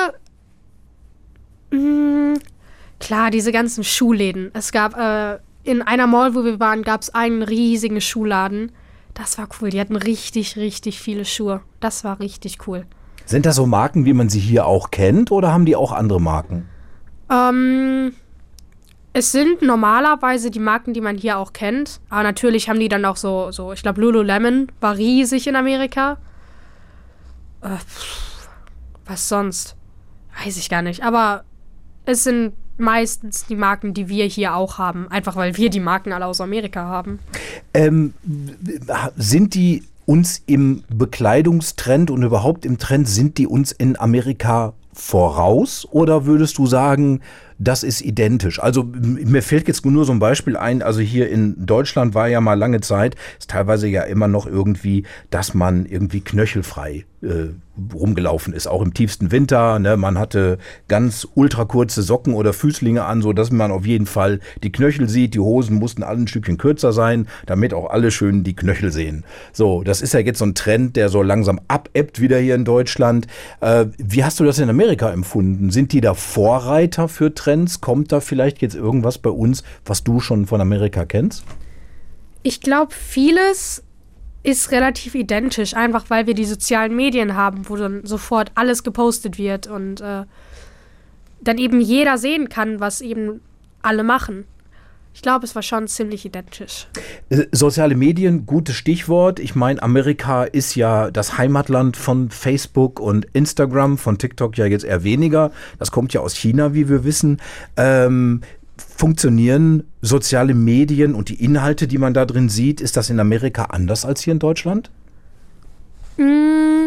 mh, klar, diese ganzen Schuhläden. Es gab, äh, in einer Mall, wo wir waren, gab es einen riesigen Schuhladen. Das war cool. Die hatten richtig, richtig viele Schuhe. Das war richtig cool. Sind das so Marken, wie man sie hier auch kennt, oder haben die auch andere Marken? Ähm, es sind normalerweise die Marken, die man hier auch kennt. Aber natürlich haben die dann auch so, so ich glaube, Lululemon war riesig in Amerika. Äh, pff, was sonst? Weiß ich gar nicht. Aber es sind meistens die Marken, die wir hier auch haben. Einfach, weil wir die Marken alle aus Amerika haben. Ähm, sind die uns im Bekleidungstrend und überhaupt im Trend, sind die uns in Amerika voraus oder würdest du sagen, das ist identisch? Also mir fällt jetzt nur so ein Beispiel ein, also hier in Deutschland war ja mal lange Zeit, ist teilweise ja immer noch irgendwie, dass man irgendwie knöchelfrei äh, rumgelaufen ist, auch im tiefsten Winter, ne? Man hatte ganz ultra kurze Socken oder Füßlinge an, so dass man auf jeden Fall die Knöchel sieht, die Hosen mussten alle ein Stückchen kürzer sein, damit auch alle schön die Knöchel sehen. So, das ist ja jetzt so ein Trend, der so langsam abebbt wieder hier in Deutschland. Äh, wie hast du das in Amerika empfunden? Sind die da Vorreiter für Trends? Kommt da vielleicht jetzt irgendwas bei uns, was du schon von Amerika kennst? Ich glaube, vieles ist relativ identisch, einfach weil wir die sozialen Medien haben, wo dann sofort alles gepostet wird und äh, dann eben jeder sehen kann, was eben alle machen. Ich glaube, es war schon ziemlich identisch. Äh, Soziale Medien, gutes Stichwort. Ich meine, Amerika ist ja das Heimatland von Facebook und Instagram, von TikTok ja jetzt eher weniger. Das kommt ja aus China, wie wir wissen. Ähm, funktionieren soziale Medien und die Inhalte, die man da drin sieht, ist das in Amerika anders als hier in Deutschland? Mm,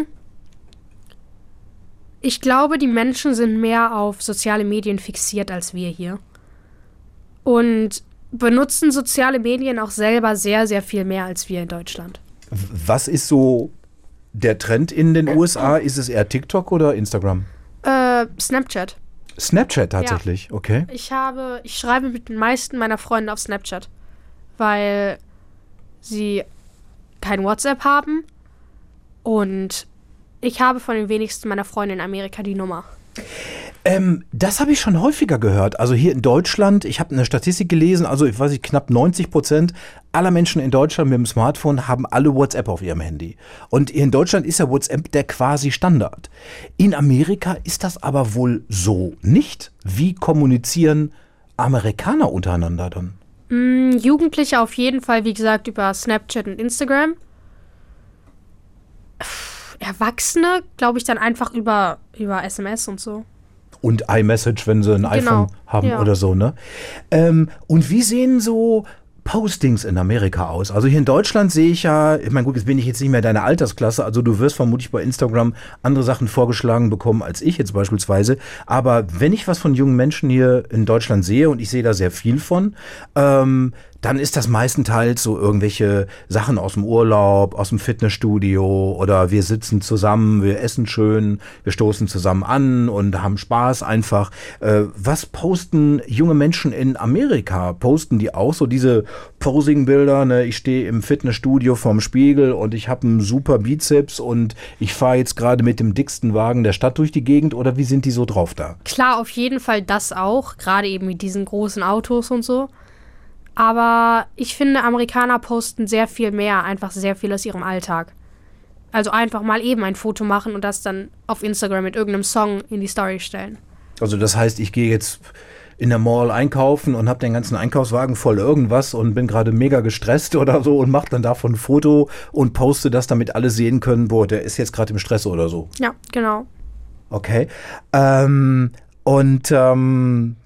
ich glaube, die Menschen sind mehr auf soziale Medien fixiert als wir hier. Und benutzen soziale Medien auch selber sehr, sehr viel mehr als wir in Deutschland. Was ist so der Trend in den U S A? Ist es eher TikTok oder Instagram? Äh, Snapchat. Snapchat tatsächlich, ja. Okay. Ich habe, ich schreibe mit den meisten meiner Freunde auf Snapchat, weil sie kein WhatsApp haben und ich habe von den wenigsten meiner Freunde in Amerika die Nummer. Ähm, das habe ich schon häufiger gehört. Also hier in Deutschland, ich habe eine Statistik gelesen, also ich weiß nicht, knapp neunzig Prozent aller Menschen in Deutschland mit dem Smartphone haben alle WhatsApp auf ihrem Handy. Und in Deutschland ist ja WhatsApp der quasi Standard. In Amerika ist das aber wohl so nicht. Wie kommunizieren Amerikaner untereinander dann? Mm, Jugendliche auf jeden Fall, wie gesagt, über Snapchat und Instagram. Pff, Erwachsene, glaube ich, dann einfach über, über S M S und so. Und iMessage, wenn sie ein Genau, iPhone haben ja. oder so, ne? Ähm, und wie sehen so Postings in Amerika aus? Also hier in Deutschland sehe ich ja, ich meine, gut, jetzt bin ich jetzt nicht mehr deine Altersklasse, also du wirst vermutlich bei Instagram andere Sachen vorgeschlagen bekommen als ich jetzt beispielsweise. Aber wenn ich was von jungen Menschen hier in Deutschland sehe, und ich sehe da sehr viel von, ähm, dann ist das meistenteils so irgendwelche Sachen aus dem Urlaub, aus dem Fitnessstudio oder wir sitzen zusammen, wir essen schön, wir stoßen zusammen an und haben Spaß einfach. Äh, was posten junge Menschen in Amerika? Posten die auch so diese Posing-Bilder? Ne? Ich stehe im Fitnessstudio vorm Spiegel und ich habe einen super Bizeps und ich fahre jetzt gerade mit dem dicksten Wagen der Stadt durch die Gegend, oder wie sind die so drauf da? Klar, auf jeden Fall das auch, gerade eben mit diesen großen Autos und so. Aber ich finde, Amerikaner posten sehr viel mehr, einfach sehr viel aus ihrem Alltag. Also einfach mal eben ein Foto machen und das dann auf Instagram mit irgendeinem Song in die Story stellen. Also das heißt, ich gehe jetzt in der Mall einkaufen und habe den ganzen Einkaufswagen voll irgendwas und bin gerade mega gestresst oder so und mache dann davon ein Foto und poste das, damit alle sehen können, boah, der ist jetzt gerade im Stress oder so. Ja, genau. Okay. Ähm, und ähm,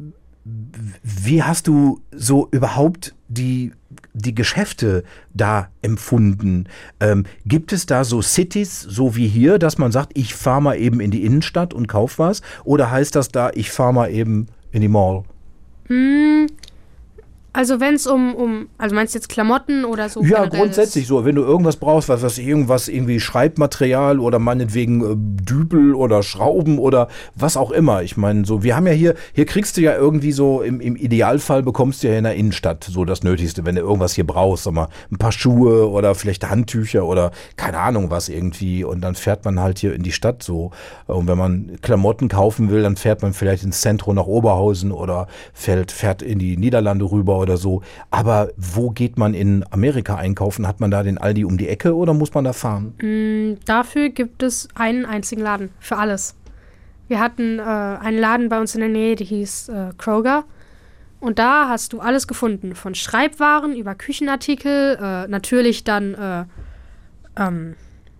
wie hast du so überhaupt die, die Geschäfte da empfunden? Ähm, gibt es da so Cities, so wie hier, dass man sagt, ich fahre mal eben in die Innenstadt und kauf was? Oder heißt das da, ich fahre mal eben in die Mall? Mm, also wenn es um, um, also meinst du jetzt Klamotten oder so? Ja, generell grundsätzlich ist? so. Wenn du irgendwas brauchst, was, was irgendwas, irgendwie Schreibmaterial oder meinetwegen äh, Dübel oder Schrauben oder was auch immer. Ich meine, so, wir haben ja hier, hier kriegst du ja irgendwie so, im, im Idealfall bekommst du ja in der Innenstadt so das Nötigste, wenn du irgendwas hier brauchst. Sag mal, ein paar Schuhe oder vielleicht Handtücher oder keine Ahnung was irgendwie. Und dann fährt man halt hier in die Stadt so. Und wenn man Klamotten kaufen will, dann fährt man vielleicht ins Zentrum nach Oberhausen oder fährt, fährt in die Niederlande rüber oder so. Aber wo geht man in Amerika einkaufen? Hat man da den Aldi um die Ecke oder muss man da fahren? Mm, dafür gibt es einen einzigen Laden für alles. Wir hatten äh, einen Laden bei uns in der Nähe, der hieß äh, Kroger. Und da hast du alles gefunden. Von Schreibwaren über Küchenartikel, äh, natürlich dann äh, ähm,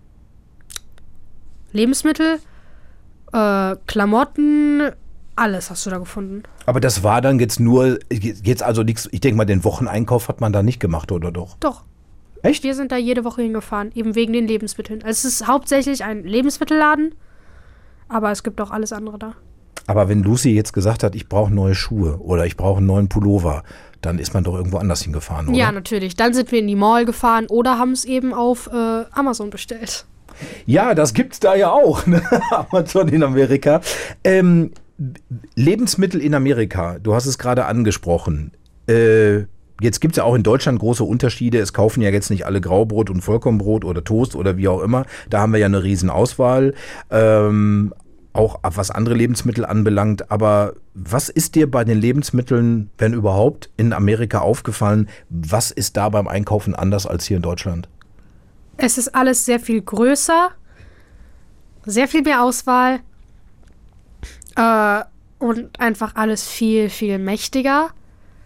Lebensmittel, äh, Klamotten, alles hast du da gefunden. Aber das war dann jetzt nur, jetzt also nichts, ich denke mal, den Wocheneinkauf hat man da nicht gemacht, oder doch? Doch. Echt? Wir sind da jede Woche hingefahren, eben wegen den Lebensmitteln. Also es ist hauptsächlich ein Lebensmittelladen, aber es gibt auch alles andere da. Aber wenn Lucy jetzt gesagt hat, ich brauche neue Schuhe oder ich brauche einen neuen Pullover, dann ist man doch irgendwo anders hingefahren, oder? Ja, natürlich. Dann sind wir in die Mall gefahren oder haben es eben auf äh, Amazon bestellt. Ja, das gibt's da ja auch, ne? Amazon in Amerika. Ähm, Lebensmittel in Amerika, du hast es gerade angesprochen. Äh, jetzt gibt es ja auch in Deutschland große Unterschiede. Es kaufen ja jetzt nicht alle Graubrot und Vollkornbrot oder Toast oder wie auch immer. Da haben wir ja eine riesen Auswahl, ähm, auch was andere Lebensmittel anbelangt. Aber was ist dir bei den Lebensmitteln, wenn überhaupt, in Amerika aufgefallen? Was ist da beim Einkaufen anders als hier in Deutschland? Es ist alles sehr viel größer, sehr viel mehr Auswahl. Äh, und einfach alles viel, viel mächtiger.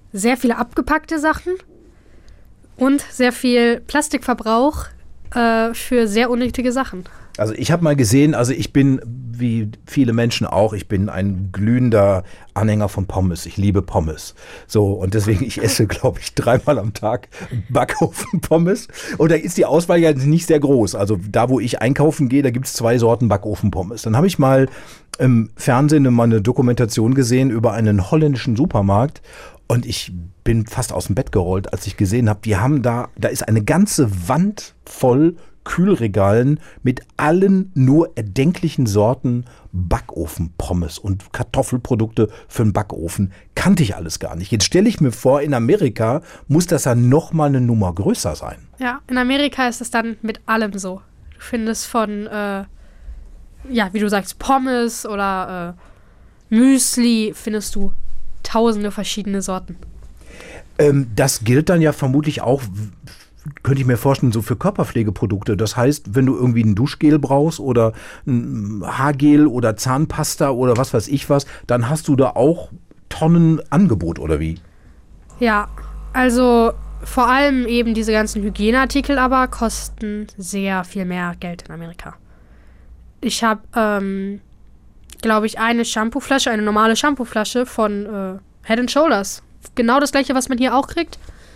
sehr viele abgepackte Sachen und sehr viel Plastikverbrauch äh, für sehr unnötige Sachen. Also ich habe mal gesehen, also ich bin, wie viele Menschen auch, ich bin ein glühender Anhänger von Pommes. Ich liebe Pommes. So, und deswegen, ich esse, glaube ich, dreimal am Tag Backofen-Pommes. Und da ist die Auswahl ja nicht sehr groß. Also da, wo ich einkaufen gehe, da gibt es zwei Sorten Backofen-Pommes. Dann habe ich mal im Fernsehen mal eine Dokumentation gesehen über einen holländischen Supermarkt. Und ich bin fast aus dem Bett gerollt, als ich gesehen habe, die haben da, da ist eine ganze Wand voll Kühlregalen mit allen nur erdenklichen Sorten Backofenpommes und Kartoffelprodukte für den Backofen. Kannte ich alles gar nicht. Jetzt stelle ich mir vor, in Amerika muss das ja noch mal eine Nummer größer sein. Ja, in Amerika ist es dann mit allem so. Du findest von, äh, ja, wie du sagst, Pommes oder äh, Müsli, findest du tausende verschiedene Sorten. Ähm, das gilt dann ja vermutlich auch, könnte ich mir vorstellen, so für Körperpflegeprodukte. Das heißt, wenn du irgendwie ein Duschgel brauchst oder ein Haargel oder Zahnpasta oder was weiß ich was, dann hast du da auch Tonnen Angebot, oder wie? Ja, also vor allem eben diese ganzen Hygieneartikel aber kosten sehr viel mehr Geld in Amerika. Ich habe, ähm, glaube ich, eine Shampooflasche, eine normale Shampooflasche von äh, Head and Shoulders. Genau das gleiche, was man hier auch kriegt.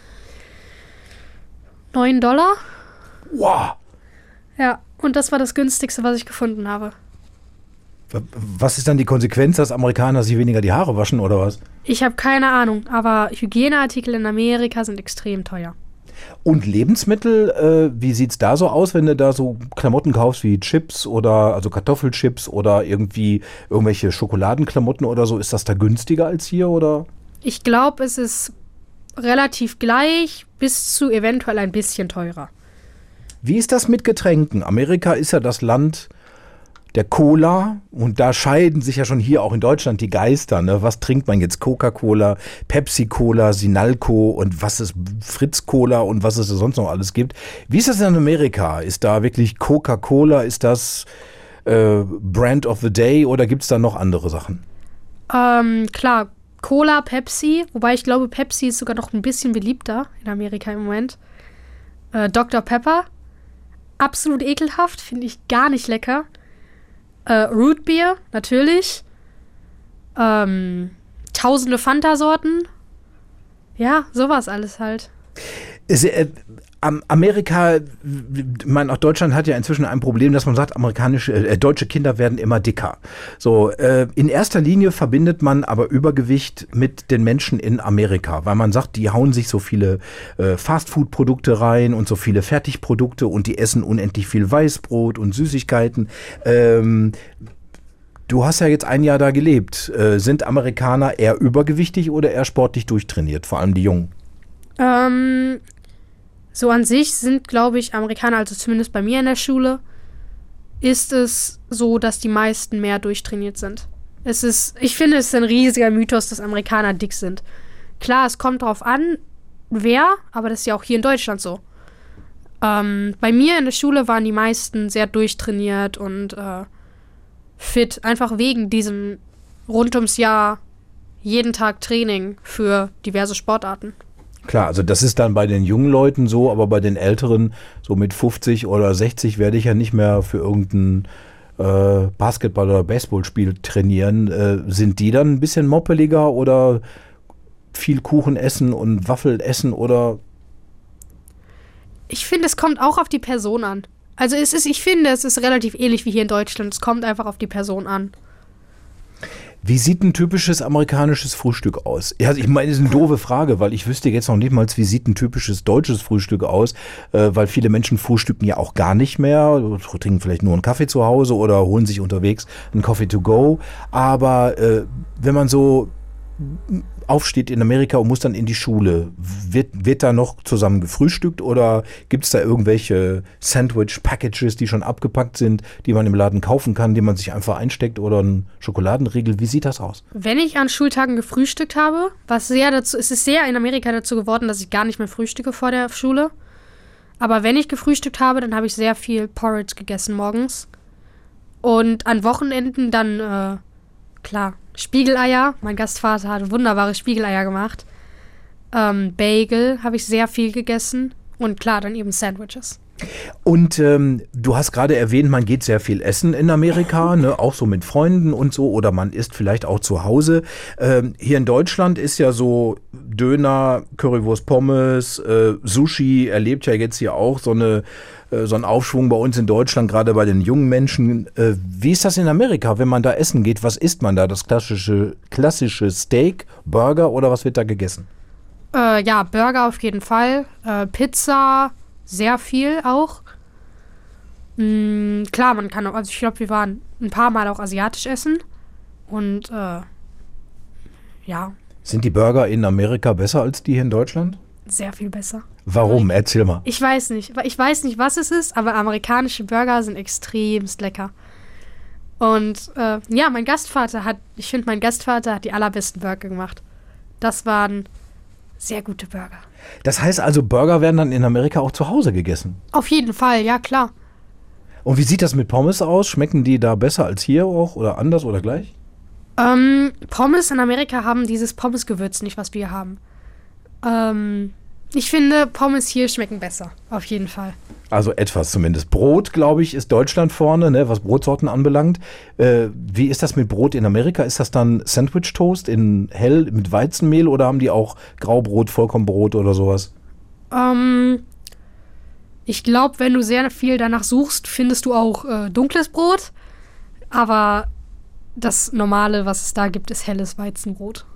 neun Dollar. Wow. Ja, und das war das günstigste, was ich gefunden habe. Was ist dann die Konsequenz, dass Amerikaner sich weniger die Haare waschen oder was? Ich habe keine Ahnung, aber Hygieneartikel in Amerika sind extrem teuer. Und Lebensmittel, äh, wie sieht's da so aus, wenn du da so Klamotten kaufst wie Chips oder also Kartoffelchips oder irgendwie irgendwelche Schokoladenklamotten oder so? Ist das da günstiger als hier oder? Ich glaube, es ist relativ gleich bis zu eventuell ein bisschen teurer. Wie ist das mit Getränken? Amerika ist ja das Land der Cola und da scheiden sich ja schon hier auch in Deutschland die Geister. Ne? Was trinkt man jetzt? Coca-Cola, Pepsi-Cola, Sinalco und was ist Fritz-Cola und was es sonst noch alles gibt. Wie ist das in Amerika? Ist da wirklich Coca-Cola? Ist das äh, Brand of the Day oder gibt es da noch andere Sachen? Ähm, klar, Cola, Pepsi, wobei ich glaube, Pepsi ist sogar noch ein bisschen beliebter in Amerika im Moment. Äh, Doktor Pepper, absolut ekelhaft, finde ich gar nicht lecker. Äh, Root Beer, natürlich. Ähm, tausende Fanta-Sorten. Ja, sowas alles halt. Ist, äh, Amerika, ich meine, auch Deutschland hat ja inzwischen ein Problem, dass man sagt, amerikanische, äh, deutsche Kinder werden immer dicker. So, äh, in erster Linie verbindet man aber Übergewicht mit den Menschen in Amerika, weil man sagt, die hauen sich so viele äh, Fastfood-Produkte rein und so viele Fertigprodukte und die essen unendlich viel Weißbrot und Süßigkeiten. Ähm, du hast ja jetzt ein Jahr da gelebt. Äh, sind Amerikaner eher übergewichtig oder eher sportlich durchtrainiert, vor allem die Jungen? Ähm... So an sich sind, glaube ich, Amerikaner, also zumindest bei mir in der Schule, ist es so, dass die meisten mehr durchtrainiert sind. Es ist, ich finde, es ist ein riesiger Mythos, dass Amerikaner dick sind. Klar, es kommt drauf an, wer, aber das ist ja auch hier in Deutschland so. Ähm, bei mir in der Schule waren die meisten sehr durchtrainiert und äh, fit, einfach wegen diesem rund ums Jahr jeden Tag Training für diverse Sportarten. Klar, also das ist dann bei den jungen Leuten so, aber bei den Älteren, so mit fünfzig oder sechzig, werde ich ja nicht mehr für irgendein äh, Basketball- oder Baseballspiel trainieren. Äh, sind die dann ein bisschen moppeliger oder viel Kuchen essen und Waffel essen oder? Ich finde, es kommt auch auf die Person an. Also es ist, ich finde, es ist relativ ähnlich wie hier in Deutschland. Es kommt einfach auf die Person an. Wie sieht ein typisches amerikanisches Frühstück aus? Ja, ich meine, das ist eine doofe Frage, weil ich wüsste jetzt noch nicht mal, wie sieht ein typisches deutsches Frühstück aus, äh, weil viele Menschen frühstücken ja auch gar nicht mehr, trinken vielleicht nur einen Kaffee zu Hause oder holen sich unterwegs einen Coffee to go. Aber äh, wenn man so aufsteht in Amerika und muss dann in die Schule, wird, wird da noch zusammen gefrühstückt oder gibt es da irgendwelche Sandwich-Packages, die schon abgepackt sind, die man im Laden kaufen kann, die man sich einfach einsteckt oder einen Schokoladenriegel? Wie sieht das aus? Wenn ich an Schultagen gefrühstückt habe, was sehr dazu, es ist sehr in Amerika dazu geworden, dass ich gar nicht mehr frühstücke vor der Schule. Aber wenn ich gefrühstückt habe, dann habe ich sehr viel Porridge gegessen morgens. Und an Wochenenden dann, äh, klar, Spiegeleier. Mein Gastvater hat wunderbare Spiegeleier gemacht. Ähm, Bagel habe ich sehr viel gegessen. Und klar, dann eben Sandwiches. Und ähm, du hast gerade erwähnt, man geht sehr viel essen in Amerika, ne? Auch so mit Freunden und so, oder man isst vielleicht auch zu Hause. Ähm, hier in Deutschland ist ja so Döner, Currywurst, Pommes, äh, Sushi erlebt ja jetzt hier auch so eine äh, so einen Aufschwung bei uns in Deutschland, gerade bei den jungen Menschen. Äh, wie ist das in Amerika, wenn man da essen geht? Was isst man da? Das klassische, klassische Steak, Burger oder was wird da gegessen? Äh, ja, Burger auf jeden Fall. Äh, Pizza. Sehr viel auch. Mhm, klar, man kann auch, also ich glaube, wir waren ein paar Mal auch asiatisch essen. Und äh, ja. Sind die Burger in Amerika besser als die hier in Deutschland? Sehr viel besser. Warum? Erzähl mal. Ich weiß nicht. Ich weiß nicht, was es ist, aber amerikanische Burger sind extremst lecker. Und äh, ja, mein Gastvater hat, ich finde, mein Gastvater hat die allerbesten Burger gemacht. Das waren sehr gute Burger. Das heißt also, Burger werden dann in Amerika auch zu Hause gegessen? Auf jeden Fall, ja klar. Und wie sieht das mit Pommes aus? Schmecken die da besser als hier auch oder anders oder gleich? Ähm, Pommes in Amerika haben dieses Pommesgewürz nicht, was wir haben. Ähm, ich finde, Pommes hier schmecken besser, auf jeden Fall. Also etwas zumindest. Brot, glaube ich, ist Deutschland vorne, ne, was Brotsorten anbelangt. Äh, wie ist das mit Brot in Amerika? Ist das dann Sandwich-Toast in hell mit Weizenmehl oder haben die auch Graubrot, Vollkornbrot oder sowas? Ähm, ich glaube, wenn du sehr viel danach suchst, findest du auch äh, dunkles Brot. Aber das Normale, was es da gibt, ist helles Weizenbrot.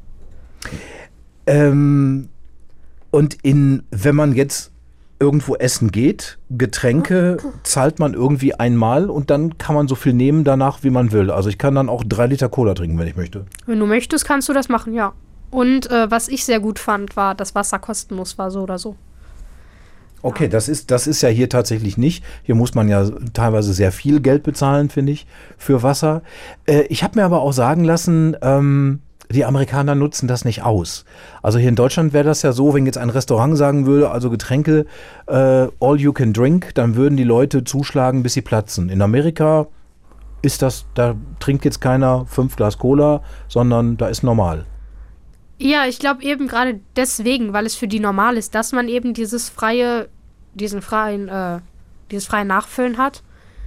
Ähm, und in, wenn man jetzt irgendwo essen geht, Getränke zahlt man irgendwie einmal und dann kann man so viel nehmen danach, wie man will. Also ich kann dann auch drei Liter Cola trinken, wenn ich möchte. Wenn du möchtest, kannst du das machen, ja. Und äh, was ich sehr gut fand, war, dass Wasser kostenlos war, so oder so. Okay, das ist, das ist ja hier tatsächlich nicht. Hier muss man ja teilweise sehr viel Geld bezahlen, finde ich, für Wasser. Äh, ich habe mir aber auch sagen lassen, ähm, die Amerikaner nutzen das nicht aus. Also hier in Deutschland wäre das ja so, wenn jetzt ein Restaurant sagen würde, also Getränke, äh, all you can drink, dann würden die Leute zuschlagen, bis sie platzen. In Amerika ist das, da trinkt jetzt keiner fünf Glas Cola, sondern da ist normal. Ja, ich glaube eben gerade deswegen, weil es für die normal ist, dass man eben dieses freie, diesen freien, äh, dieses freie Nachfüllen hat.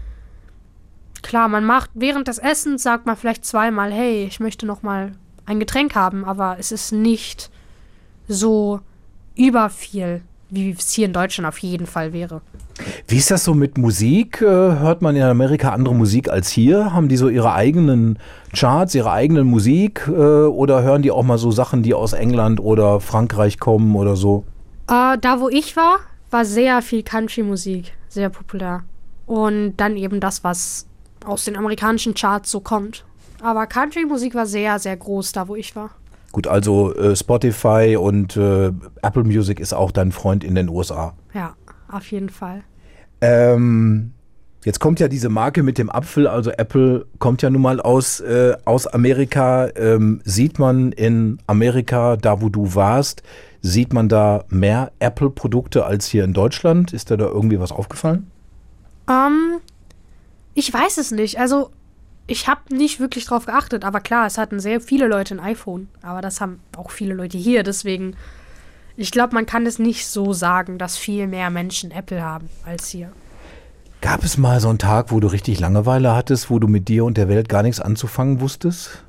Klar, man macht während des Essens, sagt man vielleicht zweimal, hey, ich möchte noch mal ein Getränk haben, aber es ist nicht so überviel, wie es hier in Deutschland auf jeden Fall wäre. Wie ist das so mit Musik? Hört man in Amerika andere Musik als hier? Haben die so ihre eigenen Charts, ihre eigenen Musik? Oder hören die auch mal so Sachen, die aus England oder Frankreich kommen oder so? Äh, da, wo ich war, war sehr viel Country-Musik, sehr populär. Und dann eben das, was aus den amerikanischen Charts so kommt. Aber Country-Musik war sehr, sehr groß, da wo ich war. Gut, also äh, Spotify und äh, Apple Music ist auch dein Freund in den U S A. Ja, auf jeden Fall. Ähm, jetzt kommt ja diese Marke mit dem Apfel, also Apple kommt ja nun mal aus, äh, aus Amerika. Ähm, sieht man in Amerika, da wo du warst, sieht man da mehr Apple-Produkte als hier in Deutschland? Ist dir da irgendwie was aufgefallen? Ähm, ich weiß es nicht. Also ich habe nicht wirklich drauf geachtet, aber klar, es hatten sehr viele Leute ein iPhone. Aber das haben auch viele Leute hier, deswegen, ich glaube, man kann es nicht so sagen, dass viel mehr Menschen Apple haben als hier. Gab es mal so einen Tag, wo du richtig Langeweile hattest, wo du mit dir und der Welt gar nichts anzufangen wusstest?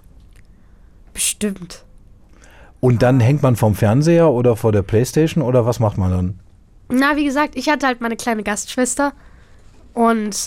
Bestimmt. Und dann hängt man vom Fernseher oder vor der Playstation oder was macht man dann? Na, wie gesagt, ich hatte halt meine kleine Gastschwester und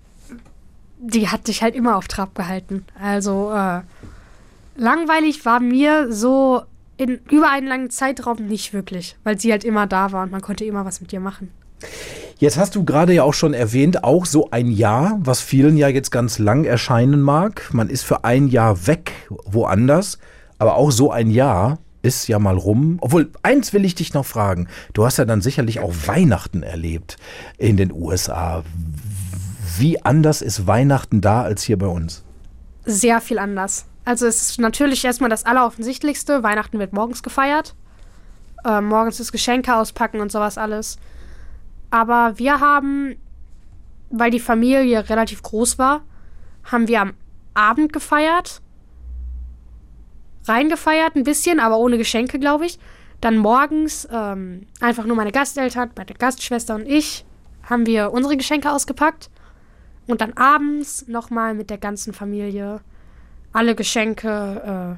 die hat dich halt immer auf Trab gehalten. Also, äh, langweilig war mir so in über einen langen Zeitraum nicht wirklich, weil sie halt immer da war und man konnte immer was mit ihr machen. Jetzt hast du gerade ja auch schon erwähnt, auch so ein Jahr, was vielen ja jetzt ganz lang erscheinen mag. Man ist für ein Jahr weg, woanders, aber auch so ein Jahr ist ja mal rum. Obwohl, eins will ich dich noch fragen. Du hast ja dann sicherlich auch Weihnachten erlebt in den U S A. Wie anders ist Weihnachten da als hier bei uns? Sehr viel anders. Also es ist natürlich erstmal das Alleroffensichtlichste. Weihnachten wird morgens gefeiert. Äh, morgens ist Geschenke auspacken und sowas alles. Aber wir haben, weil die Familie relativ groß war, haben wir am Abend gefeiert. Reingefeiert ein bisschen, aber ohne Geschenke, glaube ich. Dann morgens ähm, einfach nur meine Gasteltern, meine Gastschwester und ich haben wir unsere Geschenke ausgepackt. Und dann abends nochmal mit der ganzen Familie alle Geschenke, äh,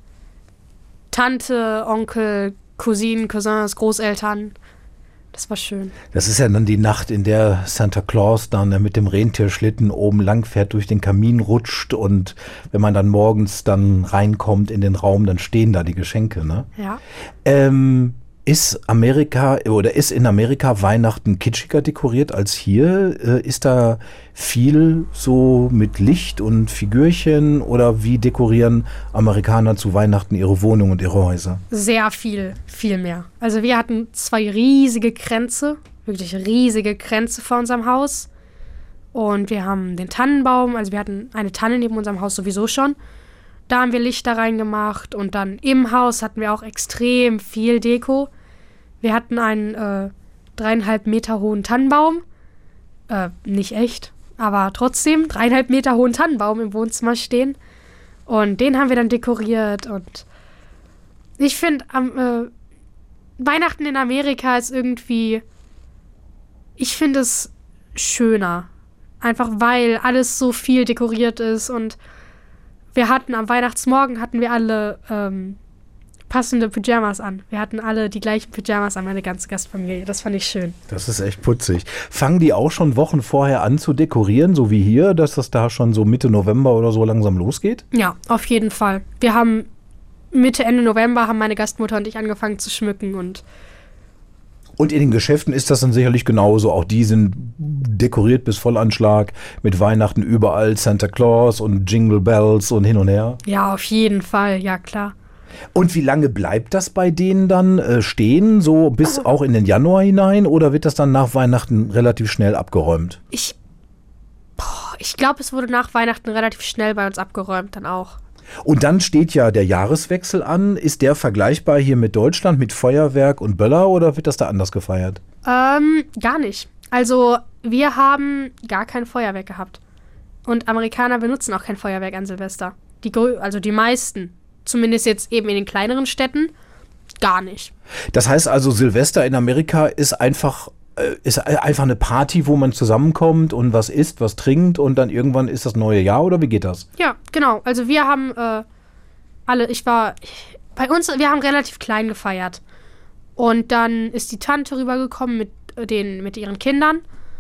Tante, Onkel, Cousinen, Cousins, Großeltern. Das war schön. Das ist ja dann die Nacht, in der Santa Claus dann mit dem Rentierschlitten oben lang fährt, durch den Kamin rutscht und wenn man dann morgens dann reinkommt in den Raum, dann stehen da die Geschenke, ne? Ja. Ähm, ist Amerika oder ist in Amerika Weihnachten kitschiger dekoriert als hier? Äh, ist da viel so mit Licht und Figürchen oder wie dekorieren Amerikaner zu Weihnachten ihre Wohnung und ihre Häuser? Sehr viel, viel mehr. Also wir hatten zwei riesige Kränze, wirklich riesige Kränze vor unserem Haus. Und wir haben den Tannenbaum, also wir hatten eine Tanne neben unserem Haus sowieso schon. Da haben wir Lichter reingemacht und dann im Haus hatten wir auch extrem viel Deko. Wir hatten einen äh, dreieinhalb Meter hohen Tannenbaum. Äh, nicht echt, aber trotzdem dreieinhalb Meter hohen Tannenbaum im Wohnzimmer stehen. Und den haben wir dann dekoriert. Und ich finde, äh, Weihnachten in Amerika ist irgendwie, ich finde es schöner. Einfach weil alles so viel dekoriert ist und wir hatten am Weihnachtsmorgen hatten wir alle ähm, passende Pyjamas an. Wir hatten alle die gleichen Pyjamas an, meine ganze Gastfamilie. Das fand ich schön. Das ist echt putzig. Fangen die auch schon Wochen vorher an zu dekorieren, so wie hier, dass das da schon so Mitte November oder so langsam losgeht? Ja, auf jeden Fall. Wir haben Mitte, Ende November haben meine Gastmutter und ich angefangen zu schmücken und Und in den Geschäften ist das dann sicherlich genauso. Auch die sind dekoriert bis Vollanschlag mit Weihnachten überall, Santa Claus und Jingle Bells und hin und her. Ja, auf jeden Fall, ja klar. Und wie lange bleibt das bei denen dann äh, stehen, so bis auch in den Januar hinein? Oder wird das dann nach Weihnachten relativ schnell abgeräumt? Ich, boah, ich glaube, es wurde nach Weihnachten relativ schnell bei uns abgeräumt dann auch. Und dann steht ja der Jahreswechsel an. Ist der vergleichbar hier mit Deutschland, mit Feuerwerk und Böller oder wird das da anders gefeiert? Ähm, gar nicht. Also, wir haben gar kein Feuerwerk gehabt. Und Amerikaner benutzen auch kein Feuerwerk an Silvester. Die, grö- also die meisten. Zumindest jetzt eben in den kleineren Städten. Gar nicht. Das heißt also, Silvester in Amerika ist einfach, äh, ist einfach eine Party, wo man zusammenkommt und was isst, was trinkt und dann irgendwann ist das neue Jahr oder wie geht das? Ja, genau. Also wir haben äh, alle, ich war, bei uns, wir haben relativ klein gefeiert. Und dann ist die Tante rübergekommen mit, den, mit ihren Kindern.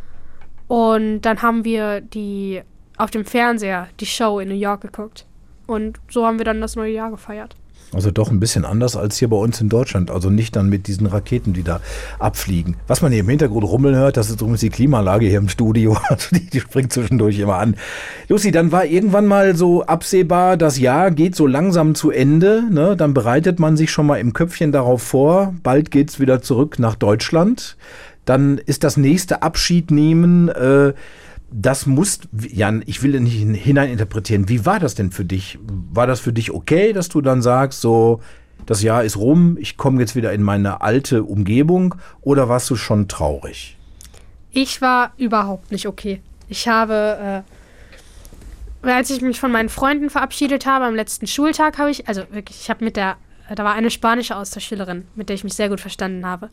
Und dann haben wir die auf dem Fernseher die Show in New York geguckt. Und so haben wir dann das neue Jahr gefeiert. Also doch ein bisschen anders als hier bei uns in Deutschland. Also nicht dann mit diesen Raketen, die da abfliegen. Was man hier im Hintergrund rummeln hört, das ist übrigens die Klimaanlage hier im Studio. Also die, die springt zwischendurch immer an. Lucy, dann war irgendwann mal so absehbar, das Jahr geht so langsam zu Ende. Ne? Dann bereitet man sich schon mal im Köpfchen darauf vor. Bald geht's wieder zurück nach Deutschland. Dann ist das nächste Abschied nehmen. Äh, Das muss, Jan, ich will nicht hineininterpretieren. Wie war das denn für dich? War das für dich okay, dass du dann sagst, so, das Jahr ist rum, ich komme jetzt wieder in meine alte Umgebung? Oder warst du schon traurig? Ich war überhaupt nicht okay. Ich habe, äh, als ich mich von meinen Freunden verabschiedet habe, am letzten Schultag habe ich, also wirklich, ich habe mit der, da war eine spanische Austauschschülerin, mit der ich mich sehr gut verstanden habe.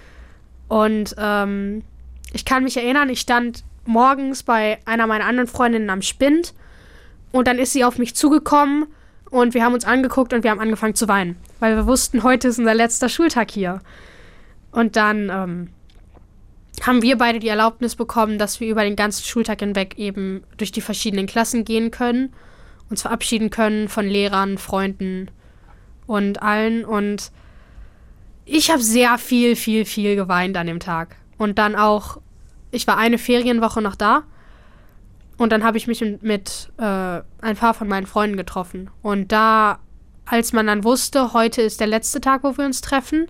Und ähm, ich kann mich erinnern, ich stand morgens bei einer meiner anderen Freundinnen am Spind und dann ist sie auf mich zugekommen und wir haben uns angeguckt und wir haben angefangen zu weinen, weil wir wussten, heute ist unser letzter Schultag hier. Und dann ähm, haben wir beide die Erlaubnis bekommen, dass wir über den ganzen Schultag hinweg eben durch die verschiedenen Klassen gehen können, uns verabschieden können von Lehrern, Freunden und allen. Und ich habe sehr viel, viel, viel geweint an dem Tag. Und dann auch Ich war eine Ferienwoche noch da und dann habe ich mich mit äh, ein paar von meinen Freunden getroffen. Und da, als man dann wusste, heute ist der letzte Tag, wo wir uns treffen,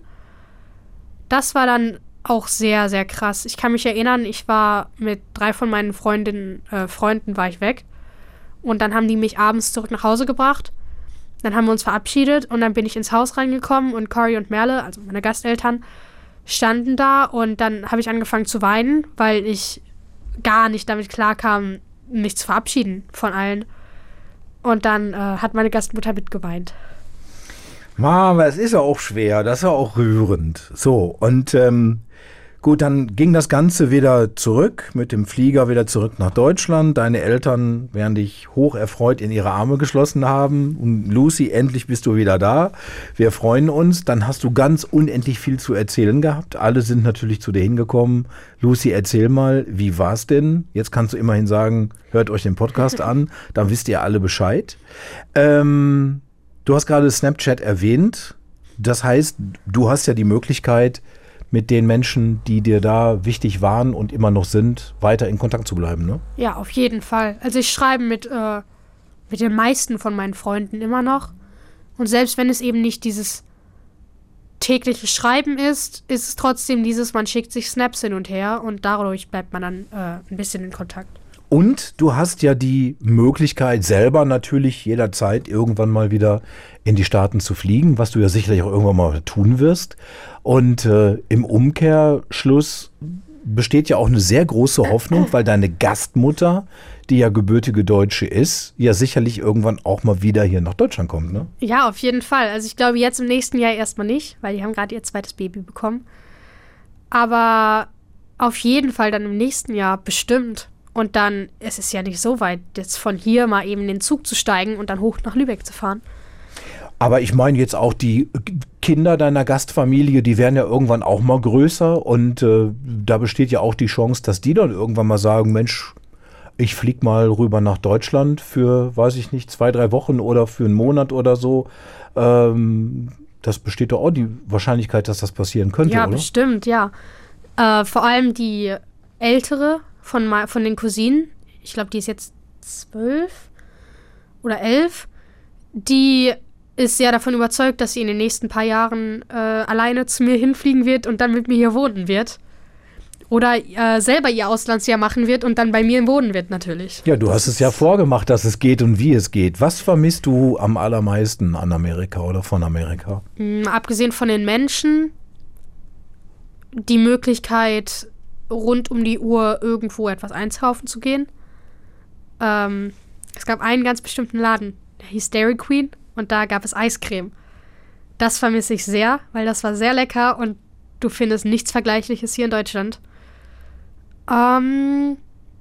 das war dann auch sehr, sehr krass. Ich kann mich erinnern, ich war mit drei von meinen Freundinnen, äh, Freunden war ich weg. Und dann haben die mich abends zurück nach Hause gebracht. Dann haben wir uns verabschiedet und dann bin ich ins Haus reingekommen und Cory und Merle, also meine Gasteltern, standen da und dann habe ich angefangen zu weinen, weil ich gar nicht damit klarkam, mich zu verabschieden von allen. Und dann äh, hat meine Gastmutter mitgeweint. Aber es ist ja auch schwer, das ist ja auch rührend. So, und ähm, gut, dann ging das Ganze wieder zurück, mit dem Flieger wieder zurück nach Deutschland. Deine Eltern werden dich hoch erfreut in ihre Arme geschlossen haben. Und Lucy, endlich bist du wieder da. Wir freuen uns. Dann hast du ganz unendlich viel zu erzählen gehabt. Alle sind natürlich zu dir hingekommen. Lucy, erzähl mal, wie war's denn? Jetzt kannst du immerhin sagen, hört euch den Podcast an. Dann wisst ihr alle Bescheid. Ähm... Du hast gerade Snapchat erwähnt. Das heißt, du hast ja die Möglichkeit, mit den Menschen, die dir da wichtig waren und immer noch sind, weiter in Kontakt zu bleiben, ne? Ja, auf jeden Fall. Also ich schreibe mit, äh, mit den meisten von meinen Freunden immer noch. Und selbst wenn es eben nicht dieses tägliche Schreiben ist, ist es trotzdem dieses, man schickt sich Snaps hin und her und dadurch bleibt man dann äh, ein bisschen in Kontakt. Und du hast ja die Möglichkeit, selber natürlich jederzeit irgendwann mal wieder in die Staaten zu fliegen, was du ja sicherlich auch irgendwann mal tun wirst. Und äh, im Umkehrschluss besteht ja auch eine sehr große Hoffnung, weil deine Gastmutter, die ja gebürtige Deutsche ist, ja sicherlich irgendwann auch mal wieder hier nach Deutschland kommt, ne? Ja, auf jeden Fall. Also ich glaube jetzt im nächsten Jahr erstmal nicht, weil die haben gerade ihr zweites Baby bekommen. Aber auf jeden Fall dann im nächsten Jahr bestimmt. Und dann, es ist ja nicht so weit, jetzt von hier mal eben in den Zug zu steigen und dann hoch nach Lübeck zu fahren. Aber ich meine jetzt auch die Kinder deiner Gastfamilie, die werden ja irgendwann auch mal größer und äh, da besteht ja auch die Chance, dass die dann irgendwann mal sagen, Mensch, ich flieg mal rüber nach Deutschland für, weiß ich nicht, zwei, drei Wochen oder für einen Monat oder so. Ähm, das besteht doch auch die Wahrscheinlichkeit, dass das passieren könnte, ja, oder? Ja, bestimmt, ja. Äh, vor allem die ältere von, von den Cousinen, ich glaube, die ist jetzt zwölf oder elf, die ist sehr davon überzeugt, dass sie in den nächsten paar Jahren äh, alleine zu mir hinfliegen wird und dann mit mir hier wohnen wird. Oder äh, selber ihr Auslandsjahr machen wird und dann bei mir wohnen wird natürlich. Ja, du hast es ja vorgemacht, dass es geht und wie es geht. Was vermisst du am allermeisten an Amerika oder von Amerika? Mhm, abgesehen von den Menschen, die Möglichkeit, rund um die Uhr irgendwo etwas einkaufen zu gehen. Ähm, es gab einen ganz bestimmten Laden, der hieß Dairy Queen und da gab es Eiscreme. Das vermisse ich sehr, weil das war sehr lecker und du findest nichts Vergleichliches hier in Deutschland. Ähm,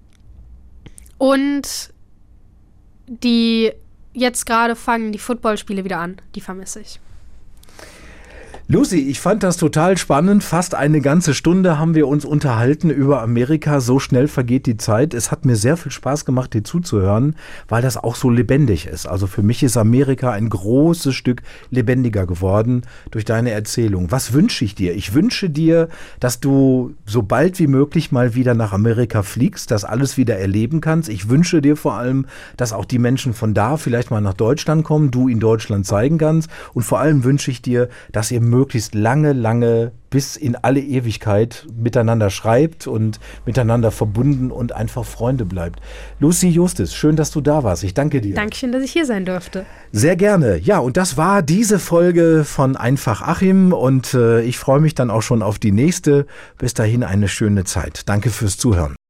und die jetzt gerade fangen die Footballspiele wieder an, die vermisse ich. Lucy, ich fand das total spannend. Fast eine ganze Stunde haben wir uns unterhalten über Amerika. So schnell vergeht die Zeit. Es hat mir sehr viel Spaß gemacht, dir zuzuhören, weil das auch so lebendig ist. Also für mich ist Amerika ein großes Stück lebendiger geworden durch deine Erzählung. Was wünsche ich dir? Ich wünsche dir, dass du so bald wie möglich mal wieder nach Amerika fliegst, das alles wieder erleben kannst. Ich wünsche dir vor allem, dass auch die Menschen von da vielleicht mal nach Deutschland kommen, du in Deutschland zeigen kannst. Und vor allem wünsche ich dir, dass ihr möglichst lange, lange bis in alle Ewigkeit miteinander schreibt und miteinander verbunden und einfach Freunde bleibt. Lucy Justus, schön, dass du da warst. Ich danke dir. Dankeschön, dass ich hier sein durfte. Sehr gerne. Ja, und das war diese Folge von Einfach Achim und äh, ich freue mich dann auch schon auf die nächste. Bis dahin eine schöne Zeit. Danke fürs Zuhören.